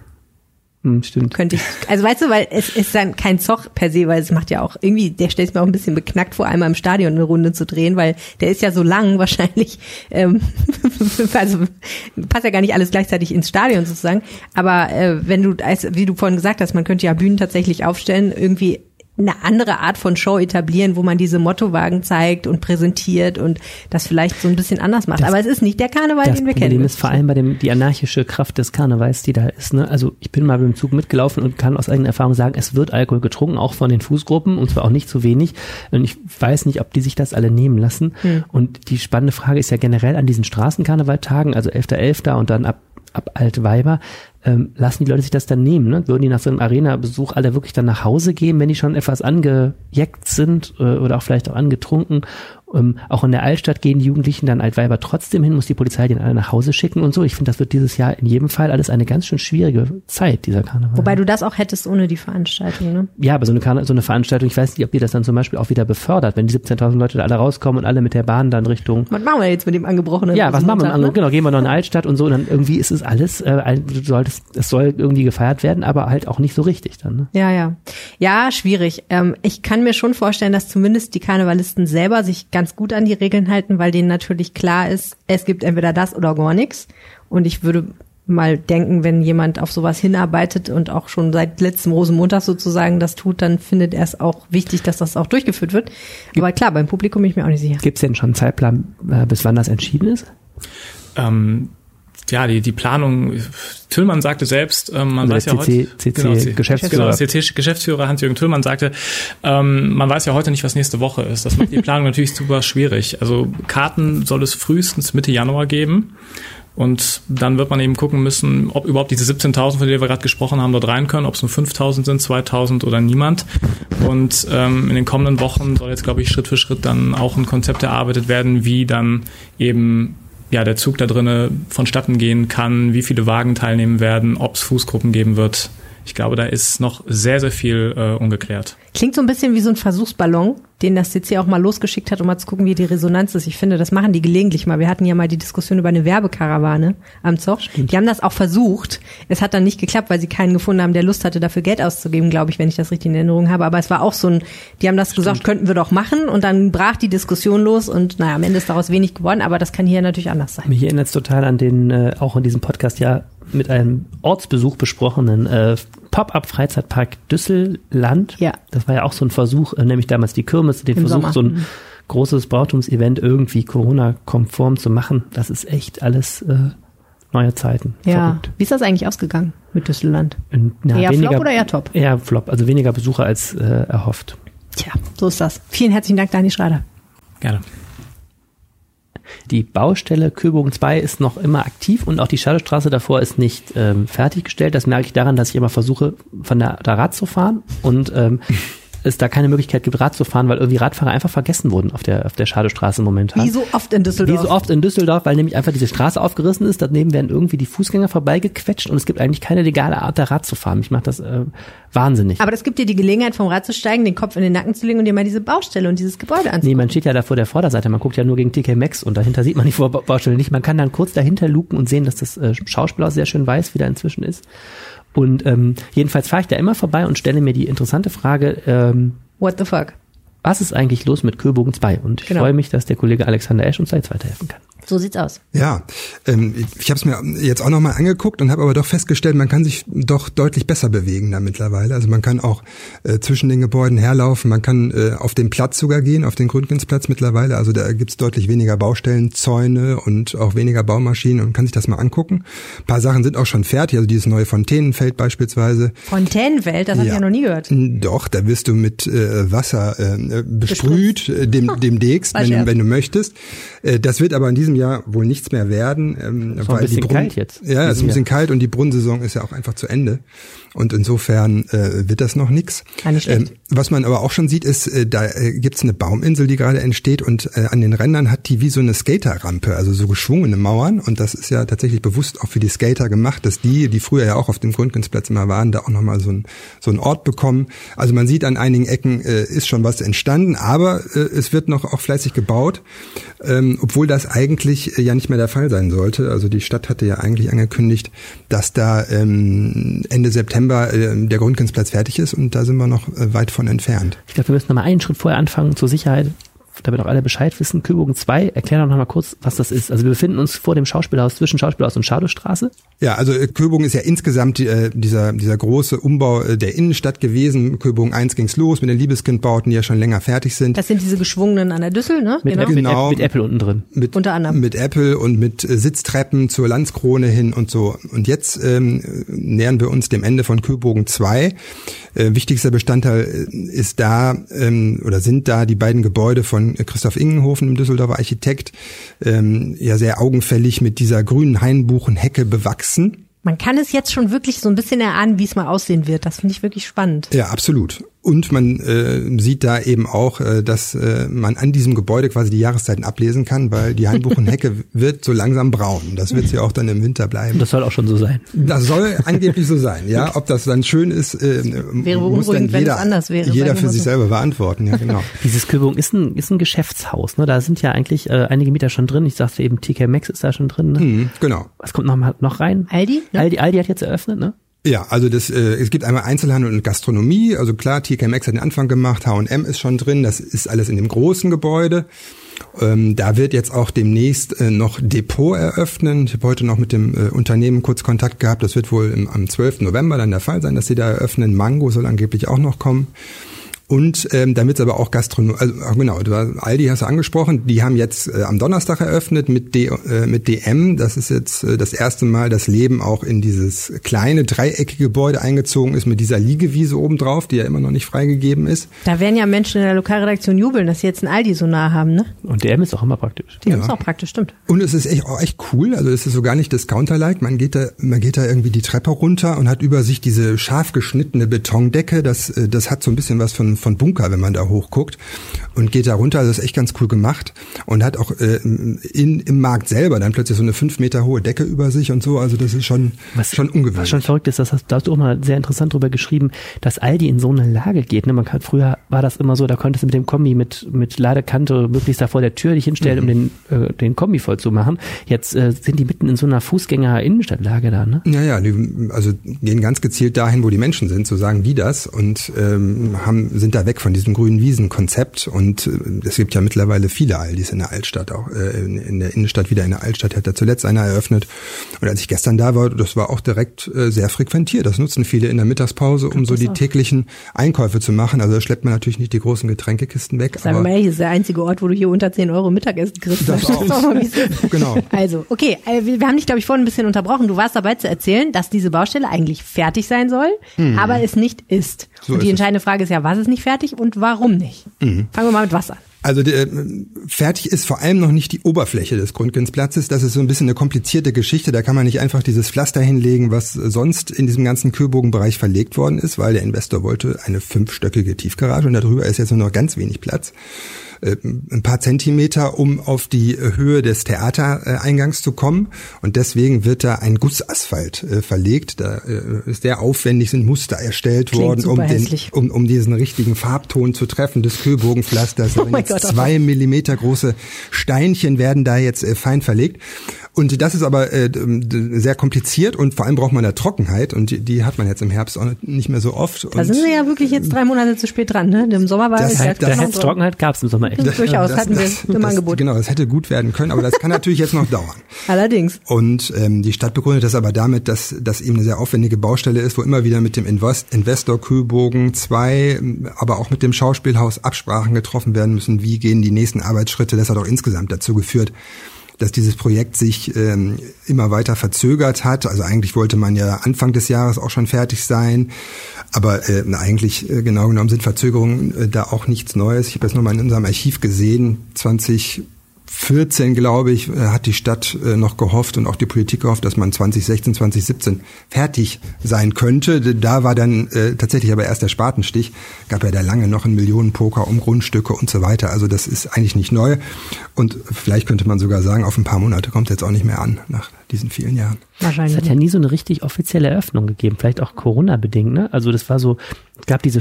Hm, stimmt. Könnte ich, also weißt du, weil es ist dann kein Zoch per se, weil es macht ja auch irgendwie, der stellt mir auch ein bisschen beknackt vor, einmal im Stadion eine Runde zu drehen, weil der ist ja so lang wahrscheinlich, ähm, also passt ja gar nicht alles gleichzeitig ins Stadion sozusagen, aber äh, wenn du, als, wie du vorhin gesagt hast, man könnte ja Bühnen tatsächlich aufstellen, irgendwie eine andere Art von Show etablieren, wo man diese Mottowagen zeigt und präsentiert und das vielleicht so ein bisschen anders macht. Das, aber es ist nicht der Karneval, den wir kennen. Das Problem ist vor allem bei dem die anarchische Kraft des Karnevals, die da ist. Ne? Also ich bin mal mit dem Zug mitgelaufen und kann aus eigener Erfahrung sagen, es wird Alkohol getrunken, auch von den Fußgruppen und zwar auch nicht zu wenig. Und ich weiß nicht, ob die sich das alle nehmen lassen. Hm. Und die spannende Frage ist ja generell an diesen Straßenkarnevaltagen, also elfter elfter und dann ab ab Altweiber, ähm, lassen die Leute sich das dann nehmen, ne? Würden die nach so einem Arena-Besuch alle wirklich dann nach Hause gehen, wenn die schon etwas angejeckt sind äh, oder auch vielleicht auch angetrunken? Ähm, auch in der Altstadt gehen die Jugendlichen dann Altweiber trotzdem hin, muss die Polizei den alle nach Hause schicken und so. Ich finde, das wird dieses Jahr in jedem Fall alles eine ganz schön schwierige Zeit, dieser Karneval. Wobei du das auch hättest ohne die Veranstaltung, ne? Ja, aber so eine, Karne- so eine Veranstaltung, ich weiß nicht, ob die das dann zum Beispiel auch wieder befördert, wenn die siebzehntausend Leute da alle rauskommen und alle mit der Bahn dann Richtung... Was machen wir jetzt mit dem Angebrochenen? Ja, was machen wir mit dem Angebrochenen? Ne? Genau, gehen wir noch in eine Altstadt und so und dann irgendwie ist es alles, äh, du solltest, es soll irgendwie gefeiert werden, aber halt auch nicht so richtig dann, ne? Ja, ja. Ja, schwierig. Ähm, ich kann mir schon vorstellen, dass zumindest die Karnevalisten selber sich ganz gut an die Regeln halten, weil denen natürlich klar ist, es gibt entweder das oder gar nichts. Und ich würde mal denken, wenn jemand auf sowas hinarbeitet und auch schon seit letztem Rosenmontag sozusagen das tut, dann findet er es auch wichtig, dass das auch durchgeführt wird. Aber klar, beim Publikum bin ich mir auch nicht sicher. Gibt es denn schon einen Zeitplan, äh, bis wann das entschieden ist? Ähm, ja, die, die Planung, Tüllmann sagte selbst, ähm, man also weiß ja C C, heute, C C genau, Geschäftsführer. C C Geschäftsführer Hans-Jürgen Tüllmann sagte, ähm, man weiß ja heute nicht, was nächste Woche ist. Das macht die Planung natürlich super schwierig. Also Karten soll es frühestens Mitte Januar geben. Und dann wird man eben gucken müssen, ob überhaupt diese siebzehntausend, von denen wir gerade gesprochen haben, dort rein können, ob es nur fünftausend sind, zweitausend oder niemand. Und ähm, in den kommenden Wochen soll jetzt, glaube ich, Schritt für Schritt dann auch ein Konzept erarbeitet werden, wie dann eben ja der Zug da drinnen vonstatten gehen kann, wie viele Wagen teilnehmen werden, ob es Fußgruppen geben wird. Ich glaube, da ist noch sehr, sehr viel äh, ungeklärt. Klingt so ein bisschen wie so ein Versuchsballon, den das C C auch mal losgeschickt hat, um mal zu gucken, wie die Resonanz ist. Ich finde, das machen die gelegentlich mal. Wir hatten ja mal die Diskussion über eine Werbekarawane am Zoch. Stimmt. Die haben das auch versucht. Es hat dann nicht geklappt, weil sie keinen gefunden haben, der Lust hatte, dafür Geld auszugeben, glaube ich, wenn ich das richtig in Erinnerung habe. Aber es war auch so ein, die haben das Stimmt. gesagt, könnten wir doch machen. Und dann brach die Diskussion los und naja, am Ende ist daraus wenig geworden. Aber das kann hier natürlich anders sein. Mich erinnert es total an den, äh, auch in diesem Podcast ja mit einem Ortsbesuch besprochenen äh, Pop-up-Freizeitpark Düsselland. Ja. Das war ja auch so ein Versuch, äh, nämlich damals die Kirmes, den Im Versuch, Sommer. so ein Mhm. großes Brautumsevent irgendwie Corona-konform zu machen. Das ist echt alles äh, neue Zeiten. Ja. Verrückt. Wie ist das eigentlich ausgegangen mit Düsselland? Und, na, Eher weniger, Flop oder eher Top? Eher Flop, also weniger Besucher als äh, erhofft. Tja, so ist das. Vielen herzlichen Dank, Dani Schrader. Gerne. Die Baustelle Köbogen zwei ist noch immer aktiv und auch die Shadowstraße davor ist nicht ähm, fertiggestellt. Das merke ich daran, dass ich immer versuche, von der, da Rad zu fahren und ähm, es da keine Möglichkeit gibt, Rad zu fahren, weil irgendwie Radfahrer einfach vergessen wurden auf der, auf der Shadowstraße momentan. Wie so oft in Düsseldorf. Wie so oft in Düsseldorf, weil nämlich einfach diese Straße aufgerissen ist. Daneben werden irgendwie die Fußgänger vorbeigequetscht und es gibt eigentlich keine legale Art, da Rad zu fahren. Mich macht das äh, wahnsinnig. Aber das gibt dir die Gelegenheit, vom Rad zu steigen, den Kopf in den Nacken zu legen und dir mal diese Baustelle und dieses Gebäude anzusehen. Nee, man steht ja da vor der Vorderseite, man guckt ja nur gegen T K Maxx und dahinter sieht man die Vor- Baustelle nicht. Man kann dann kurz dahinter luken und sehen, dass das äh, Schauspielhaus sehr schön weiß, wie da inzwischen ist. Und ähm, jedenfalls fahre ich da immer vorbei und stelle mir die interessante Frage, ähm, What the fuck? was ist eigentlich los mit Köbogen zwei? Und ich Genau. freue mich, dass der Kollege Alexander Esch uns da jetzt weiterhelfen kann. So sieht's aus. Ja, ähm, ich habe es mir jetzt auch nochmal angeguckt und habe aber doch festgestellt, man kann sich doch deutlich besser bewegen da mittlerweile. Also man kann auch äh, zwischen den Gebäuden herlaufen, man kann äh, auf den Platz sogar gehen, auf den Gründgensplatz mittlerweile. Also da gibt's deutlich weniger Baustellen, Zäune und auch weniger Baumaschinen und man kann sich das mal angucken. Ein paar Sachen sind auch schon fertig, also dieses neue Fontänenfeld beispielsweise. Fontänenwelt, das habe ich ja noch nie gehört. Doch, da wirst du mit äh, Wasser äh, besprüht, äh, dem, demnächst, wenn du, wenn du möchtest. Äh, das wird aber in diesem Jahr wohl nichts mehr werden. Ähm, Ist auch ein weil die bisschen Brunnen, kalt jetzt. Ja, es ist ein bisschen kalt und die Brunnensaison ist ja auch einfach zu Ende. Und insofern äh, wird das noch nix. Ah, nicht schlecht. Ähm, was man aber auch schon sieht, ist, äh, da äh, gibt's eine Bauminsel, die gerade entsteht und äh, an den Rändern hat die wie so eine Skaterrampe, also so geschwungene Mauern. Und das ist ja tatsächlich bewusst auch für die Skater gemacht, dass die, die früher ja auch auf dem Gründgensplatz immer waren, da auch nochmal so, ein, so einen Ort bekommen. Also man sieht, an einigen Ecken äh, ist schon was entstanden, aber äh, es wird noch auch fleißig gebaut, ähm, obwohl das eigentlich äh, ja nicht mehr der Fall sein sollte. Also die Stadt hatte ja eigentlich angekündigt, dass da ähm, Ende September äh, der Gründgensplatz fertig ist und da sind wir noch äh, weit von entfernt. Ich glaube, wir müssen noch mal einen Schritt vorher anfangen zur Sicherheit, damit auch alle Bescheid wissen. Köbogen zwei, erklär doch noch mal kurz, was das ist. Also wir befinden uns vor dem Schauspielhaus, zwischen Schauspielhaus und Shadowstraße. Ja, also äh, Köbogen ist ja insgesamt äh, dieser dieser große Umbau äh, der Innenstadt gewesen. Köbogen eins ging's los mit den Liebeskindbauten, die ja schon länger fertig sind. Das sind diese geschwungenen an der Düssel, ne? Mit, Genau. Apple, Genau. mit, mit Apple unten drin. Mit, Unter anderem. Mit Apple und mit äh, Sitztreppen zur Landskrone hin und so. Und jetzt ähm, nähern wir uns dem Ende von Köbogen zwei. Äh, wichtigster Bestandteil ist da ähm, oder sind da die beiden Gebäude von Christoph Ingenhofen, dem Düsseldorfer Architekt, ähm, ja sehr augenfällig mit dieser grünen Hainbuchenhecke bewachsen. Man kann es jetzt schon wirklich so ein bisschen erahnen, wie es mal aussehen wird. Das finde ich wirklich spannend. Ja, absolut. Und man äh, sieht da eben auch, äh, dass äh, man an diesem Gebäude quasi die Jahreszeiten ablesen kann, weil die Hainbuchenhecke wird so langsam braun. Das wird sie auch dann im Winter bleiben. Das soll auch schon so sein. Das soll angeblich so sein, ja. Ob das dann schön ist, äh, Wäre muss dann beunruhigend, wenn jeder, es anders wäre, jeder sagen wir für mal sich so. selber beantworten. Ja, genau. Dieses Köbogen ist ein, ist ein Geschäftshaus, ne? Da sind ja eigentlich äh, einige Mieter schon drin. Ich sagte eben, T K Maxx ist da schon drin, ne? Hm, genau. Was kommt noch mal noch rein? Aldi? Ne? Aldi, Aldi hat jetzt eröffnet, ne? Ja, also das, äh, es gibt einmal Einzelhandel und Gastronomie. Also klar, T K Maxx hat den Anfang gemacht, H und M ist schon drin. Das ist alles in dem großen Gebäude. Ähm, da wird jetzt auch demnächst äh, noch Depot eröffnen. Ich habe heute noch mit dem äh, Unternehmen kurz Kontakt gehabt. Das wird wohl im, am zwölften November dann der Fall sein, dass sie da eröffnen. Mango soll angeblich auch noch kommen. Und ähm, damit es aber auch Gastronomie, also ach genau, du war, Aldi hast du angesprochen, die haben jetzt äh, am Donnerstag eröffnet mit D, äh, mit D M. Das ist jetzt äh, das erste Mal, dass Leben auch in dieses kleine dreieckige Gebäude eingezogen ist mit dieser Liegewiese obendrauf, die ja immer noch nicht freigegeben ist. Da werden ja Menschen in der Lokalredaktion jubeln, dass sie jetzt ein Aldi so nah haben, ne? Und D M ist auch immer praktisch. Die Ja. haben es auch praktisch, stimmt. Und es ist echt, auch echt cool, also es ist so gar nicht Discounter-like, man geht da, man geht da irgendwie die Treppe runter und hat über sich diese scharf geschnittene Betondecke, das, äh, das hat so ein bisschen was von, von Bunker, wenn man da hochguckt und geht da runter, also das ist echt ganz cool gemacht und hat auch äh, in, im Markt selber dann plötzlich so eine fünf Meter hohe Decke über sich und so, also das ist schon, Was, schon ungewöhnlich. was schon verrückt ist, das hast, da hast du auch mal sehr interessant drüber geschrieben, dass Aldi in so eine Lage geht. Ne? Man kann, früher war das immer so, da konntest du mit dem Kombi mit, mit Ladekante möglichst da vor der Tür dich hinstellen, mhm. um den, äh, den Kombi voll zu machen. Jetzt äh, sind die mitten in so einer Fußgänger-Innenstadtlage da, ne? Ja, ja, die also gehen ganz gezielt dahin, wo die Menschen sind, so sagen die das und ähm, haben sind sind da weg von diesem grünen Wiesen-Konzept und äh, es gibt ja mittlerweile viele Aldis in der Altstadt, auch äh, in, in der Innenstadt, wieder in der Altstadt hat er zuletzt einer eröffnet und als ich gestern da war, das war auch direkt äh, sehr frequentiert, das nutzen viele in der Mittagspause, um so die täglichen Einkäufe zu machen, also da schleppt man natürlich nicht die großen Getränkekisten weg. Sagen wir mal, hier ist der einzige Ort, wo du hier unter zehn Euro Mittagessen kriegst. Das auch. Auch mal, genau. Also, okay, wir haben dich, glaube ich, vorhin ein bisschen unterbrochen. Du warst dabei zu erzählen, dass diese Baustelle eigentlich fertig sein soll, hm. aber es nicht ist. So und die ist entscheidende es. Frage ist ja, was ist nicht fertig und warum nicht? Mhm. Fangen wir mal mit was an. Also der, fertig ist vor allem noch nicht die Oberfläche des Grundgensplatzes. Das ist so ein bisschen eine komplizierte Geschichte. Da kann man nicht einfach dieses Pflaster hinlegen, was sonst in diesem ganzen Kühlbogenbereich verlegt worden ist, weil der Investor wollte eine fünfstöckige Tiefgarage und darüber ist jetzt nur noch ganz wenig Platz. Ein paar Zentimeter, um auf die Höhe des Theatereingangs zu kommen. Und deswegen wird da ein Gussasphalt äh, verlegt. Da äh, ist sehr aufwendig, sind Muster erstellt Klingt worden, um, den, um, um diesen richtigen Farbton zu treffen des Kühlbogenpflasters. Oh mein Gott, zwei Millimeter große Steinchen werden da jetzt äh, fein verlegt. Und das ist aber äh, sehr kompliziert und vor allem braucht man da Trockenheit und die, die hat man jetzt im Herbst auch nicht mehr so oft. Da sind wir ja wirklich jetzt drei Monate zu spät dran, ne? Im Sommer war das, es das, das, das Trockenheit gab es im Sommer echt. Das, durchaus das, hatten wir das, im das, Angebot. Genau, das hätte gut werden können, aber das kann natürlich jetzt noch dauern. Allerdings. Und ähm, die Stadt begründet das aber damit, dass das eben eine sehr aufwendige Baustelle ist, wo immer wieder mit dem Invest- Investor Kühlbogen zwei, aber auch mit dem Schauspielhaus Absprachen getroffen werden müssen. Wie gehen die nächsten Arbeitsschritte? Das hat auch insgesamt dazu geführt, dass dieses Projekt sich ähm, immer weiter verzögert hat. Also eigentlich wollte man ja Anfang des Jahres auch schon fertig sein, aber äh, eigentlich äh, genau genommen sind Verzögerungen äh, da auch nichts Neues. Ich habe das nochmal in unserem Archiv gesehen, zwanzig vierzehn, glaube ich, hat die Stadt noch gehofft und auch die Politik gehofft, dass man zwanzig sechzehn, zwanzig siebzehn fertig sein könnte. Da war dann äh, tatsächlich aber erst der Spatenstich. Gab ja da lange noch einen Millionenpoker um Grundstücke und so weiter. Also das ist eigentlich nicht neu. Und vielleicht könnte man sogar sagen, auf ein paar Monate kommt es jetzt auch nicht mehr an nach diesen vielen Jahren. Wahrscheinlich. Es hat ja nie so eine richtig offizielle Eröffnung gegeben, vielleicht auch Corona-bedingt, ne? Also das war so, es gab diese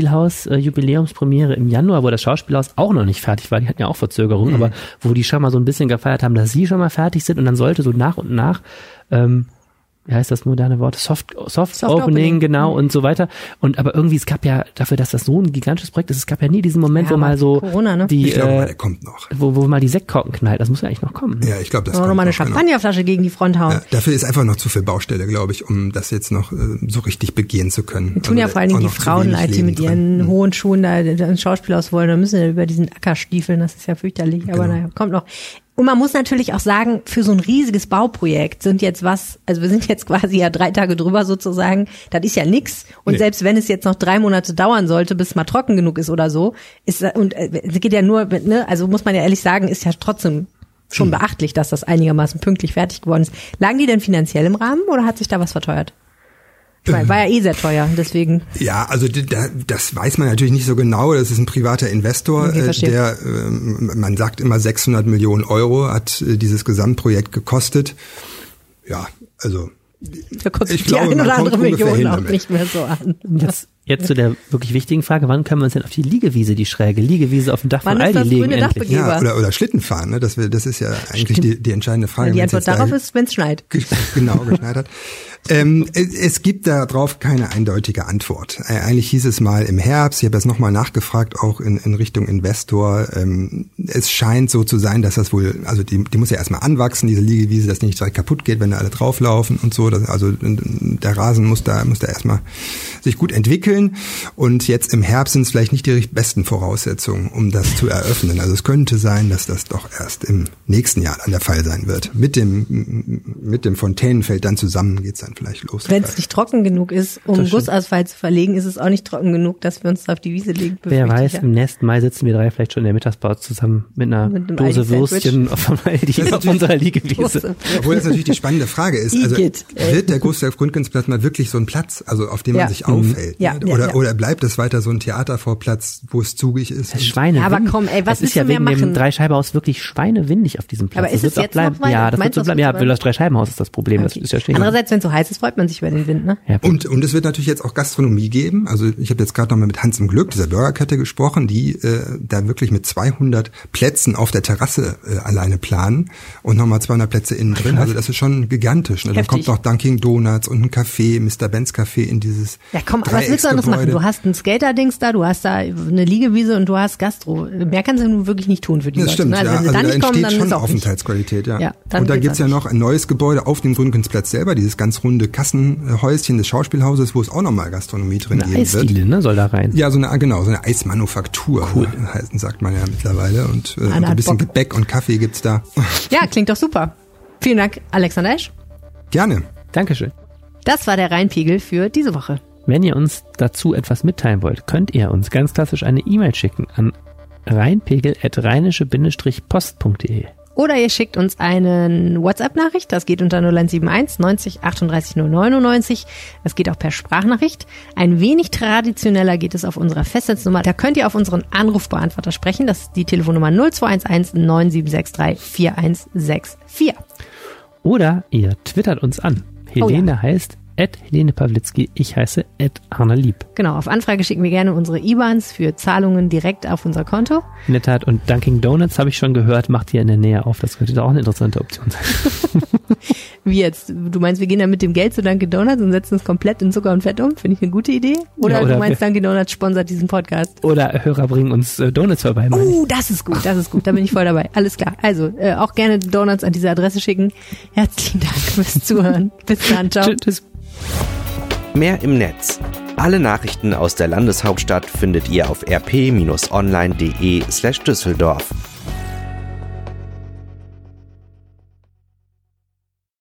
Schauspielhaus-Jubiläumspremiere im Januar, wo das Schauspielhaus auch noch nicht fertig war, die hatten ja auch Verzögerungen, mhm. aber wo die schon mal so ein bisschen gefeiert haben, dass sie schon mal fertig sind und dann sollte so nach und nach ähm, wie heißt das moderne Wort? Soft, Soft, Soft Opening, Opening, genau, und so weiter. Und aber irgendwie, es gab ja, dafür, dass das so ein gigantisches Projekt ist, es gab ja nie diesen Moment, ja, wo mal so Corona, ne? die, ich glaube, äh, der kommt noch. Wo, wo mal die Sektkorken knallt, das muss ja eigentlich noch kommen. Ja, ich glaube, das kommt noch. Mal eine Champagnerflasche genau. gegen die Front hauen. Ja, dafür ist einfach noch zu viel Baustelle, glaube ich, um das jetzt noch äh, so richtig begehen zu können. Wir tun also, ja vor allen Dingen die Frauen leid, die mit ihren drin. hohen Schuhen da ins Schauspielhaus wollen, dann müssen wir über diesen Acker stiefeln, das ist ja fürchterlich, aber genau. naja, kommt noch. Und man muss natürlich auch sagen, für so ein riesiges Bauprojekt sind jetzt was, also wir sind jetzt quasi ja drei Tage drüber sozusagen, das ist ja nix. Und nee. selbst wenn es jetzt noch drei Monate dauern sollte, bis es mal trocken genug ist oder so, ist, und es geht ja nur, ne, also muss man ja ehrlich sagen, ist ja trotzdem schon hm. beachtlich, dass das einigermaßen pünktlich fertig geworden ist. Lagen die denn finanziell im Rahmen oder hat sich da was verteuert? Ich meine, war ja eh sehr teuer, deswegen. Ja, also das weiß man natürlich nicht so genau. Das ist ein privater Investor, okay, der, man sagt immer sechshundert Millionen Euro hat dieses Gesamtprojekt gekostet. Ja, also da kommt ich die glaube, eine oder andere Million auch nicht mehr so an. Jetzt, jetzt zu der wirklich wichtigen Frage, wann können wir uns denn auf die Liegewiese, die schräge Liegewiese auf dem Dach wann von Aldi legen endlich? Ja, oder, oder Schlitten fahren, ne? Das, das ist ja eigentlich die, die entscheidende Frage. Ja, die Antwort darauf da ist, wenn es schneit. Genau, geschneit hat. Ähm, es gibt darauf keine eindeutige Antwort. Äh, eigentlich hieß es mal im Herbst, ich habe das nochmal nachgefragt, auch in, in Richtung Investor. Ähm, es scheint so zu sein, dass das wohl, also die, die muss ja erstmal anwachsen, diese Liegewiese, dass die nicht direkt kaputt geht, wenn da alle drauflaufen und so. Das, also der Rasen muss da, muss da erstmal sich gut entwickeln. Und jetzt im Herbst sind es vielleicht nicht die besten Voraussetzungen, um das zu eröffnen. Also es könnte sein, dass das doch erst im nächsten Jahr dann der Fall sein wird. Mit dem, mit dem Fontänenfeld dann zusammen geht's dann vielleicht los. Wenn es nicht trocken genug ist, um Gussasphalt zu verlegen, ist es auch nicht trocken genug, dass wir uns da auf die Wiese legen. Wer weiß, im nächsten Mai sitzen wir drei vielleicht schon in der Mittagspause zusammen mit einer mit Dose Würstchen auf, auf unserer Liegewiese. Obwohl das natürlich die spannende Frage ist. Also wird der Gustav Grundgensplatz mal wirklich so ein Platz, also auf dem ja. man sich aufhält? Ja. Ne? Oder, ja. oder bleibt es weiter so ein Theatervorplatz, wo es zugig ist? Das ist Schweinewindig. Ja, aber komm, ey, was das ist ja wegen machen? dem Dreischeibenhaus wirklich schweinewindig auf diesem Platz. Aber ist das es jetzt bleiben. noch weiter? Ja, das wird so bleiben. Ja, das Dreischeibenhaus ist das Problem. Okay. Das ist ja stehen. Andererseits, wenn es so heiß Meistens freut man sich über den Wind, ne? Ja, Und, und es wird natürlich jetzt auch Gastronomie geben. Also ich habe jetzt gerade noch mal mit Hans im Glück, dieser Burgerkette, gesprochen, die äh, da wirklich mit zweihundert Plätzen auf der Terrasse äh, alleine planen und nochmal zweihundert Plätze innen drin. Also das ist schon gigantisch. Ne? Dann kommt noch Dunkin' Donuts und ein Café, Mister Benz Café in dieses Ja komm, was willst du anderes machen? Du hast ein Skater-Dings da, du hast da eine Liegewiese und du hast Gastro. Mehr kannst du nun wirklich nicht tun für die Das Leute. stimmt, Ne? Also ja. wenn sie Also da da nicht kommen, entsteht dann schon ist auch nicht. Aufenthaltsqualität, ja. Ja, dann und da geht's gibt's ja halt noch ein neues Gebäude auf dem Gründgensplatz selber, dieses ganz runde Kassenhäuschen des Schauspielhauses, wo es auch nochmal Gastronomie drin eine geben wird. Eisdiele, ne, soll da rein. Ja, so eine, genau, so eine Eismanufaktur, Cool. heißt, sagt man ja mittlerweile. Und, äh, und Einer ein hat bisschen Bock. Gebäck und Kaffee gibt's da. Ja, klingt doch super. Vielen Dank, Alexander Esch. Gerne. Dankeschön. Das war der Rheinpegel für diese Woche. Wenn ihr uns dazu etwas mitteilen wollt, könnt ihr uns ganz klassisch eine E-Mail schicken an rheinpegel at rheinische post punkt de. Oder ihr schickt uns eine WhatsApp-Nachricht, das geht unter null eins sieben eins neunzig achtunddreißig null neunundneunzig. Das geht auch per Sprachnachricht. Ein wenig traditioneller geht es auf unserer Festnetznummer. Da könnt ihr auf unseren Anrufbeantworter sprechen. Das ist die Telefonnummer null zwei eins eins neun sieben sechs drei vier eins sechs vier. Oder ihr twittert uns an. Helene Oh ja. heißt at Helene Pawlitzki, ich heiße at Arne Lieb. Genau, auf Anfrage schicken wir gerne unsere I B A Ns für Zahlungen direkt auf unser Konto. In der Tat, und Dunkin' Donuts, habe ich schon gehört, macht hier in der Nähe auf. Das könnte doch auch eine interessante Option sein. Wie jetzt? Du meinst, wir gehen dann mit dem Geld zu Dunkin' Donuts und setzen es komplett in Zucker und Fett um? Finde ich eine gute Idee. Oder, Ja, oder du meinst, wir- Dunkin' Donuts sponsert diesen Podcast? Oder Hörer bringen uns äh, Donuts vorbei. meine ich. Oh, das ist gut, das ist gut. Da bin ich voll dabei. Alles klar. Also, äh, auch gerne Donuts an diese Adresse schicken. Herzlichen Dank fürs Zuhören. Bis dann, ciao. Tschüss, tschüss. Mehr im Netz. Alle Nachrichten aus der Landeshauptstadt findet ihr auf r p Bindestrich online punkt de slash Düsseldorf.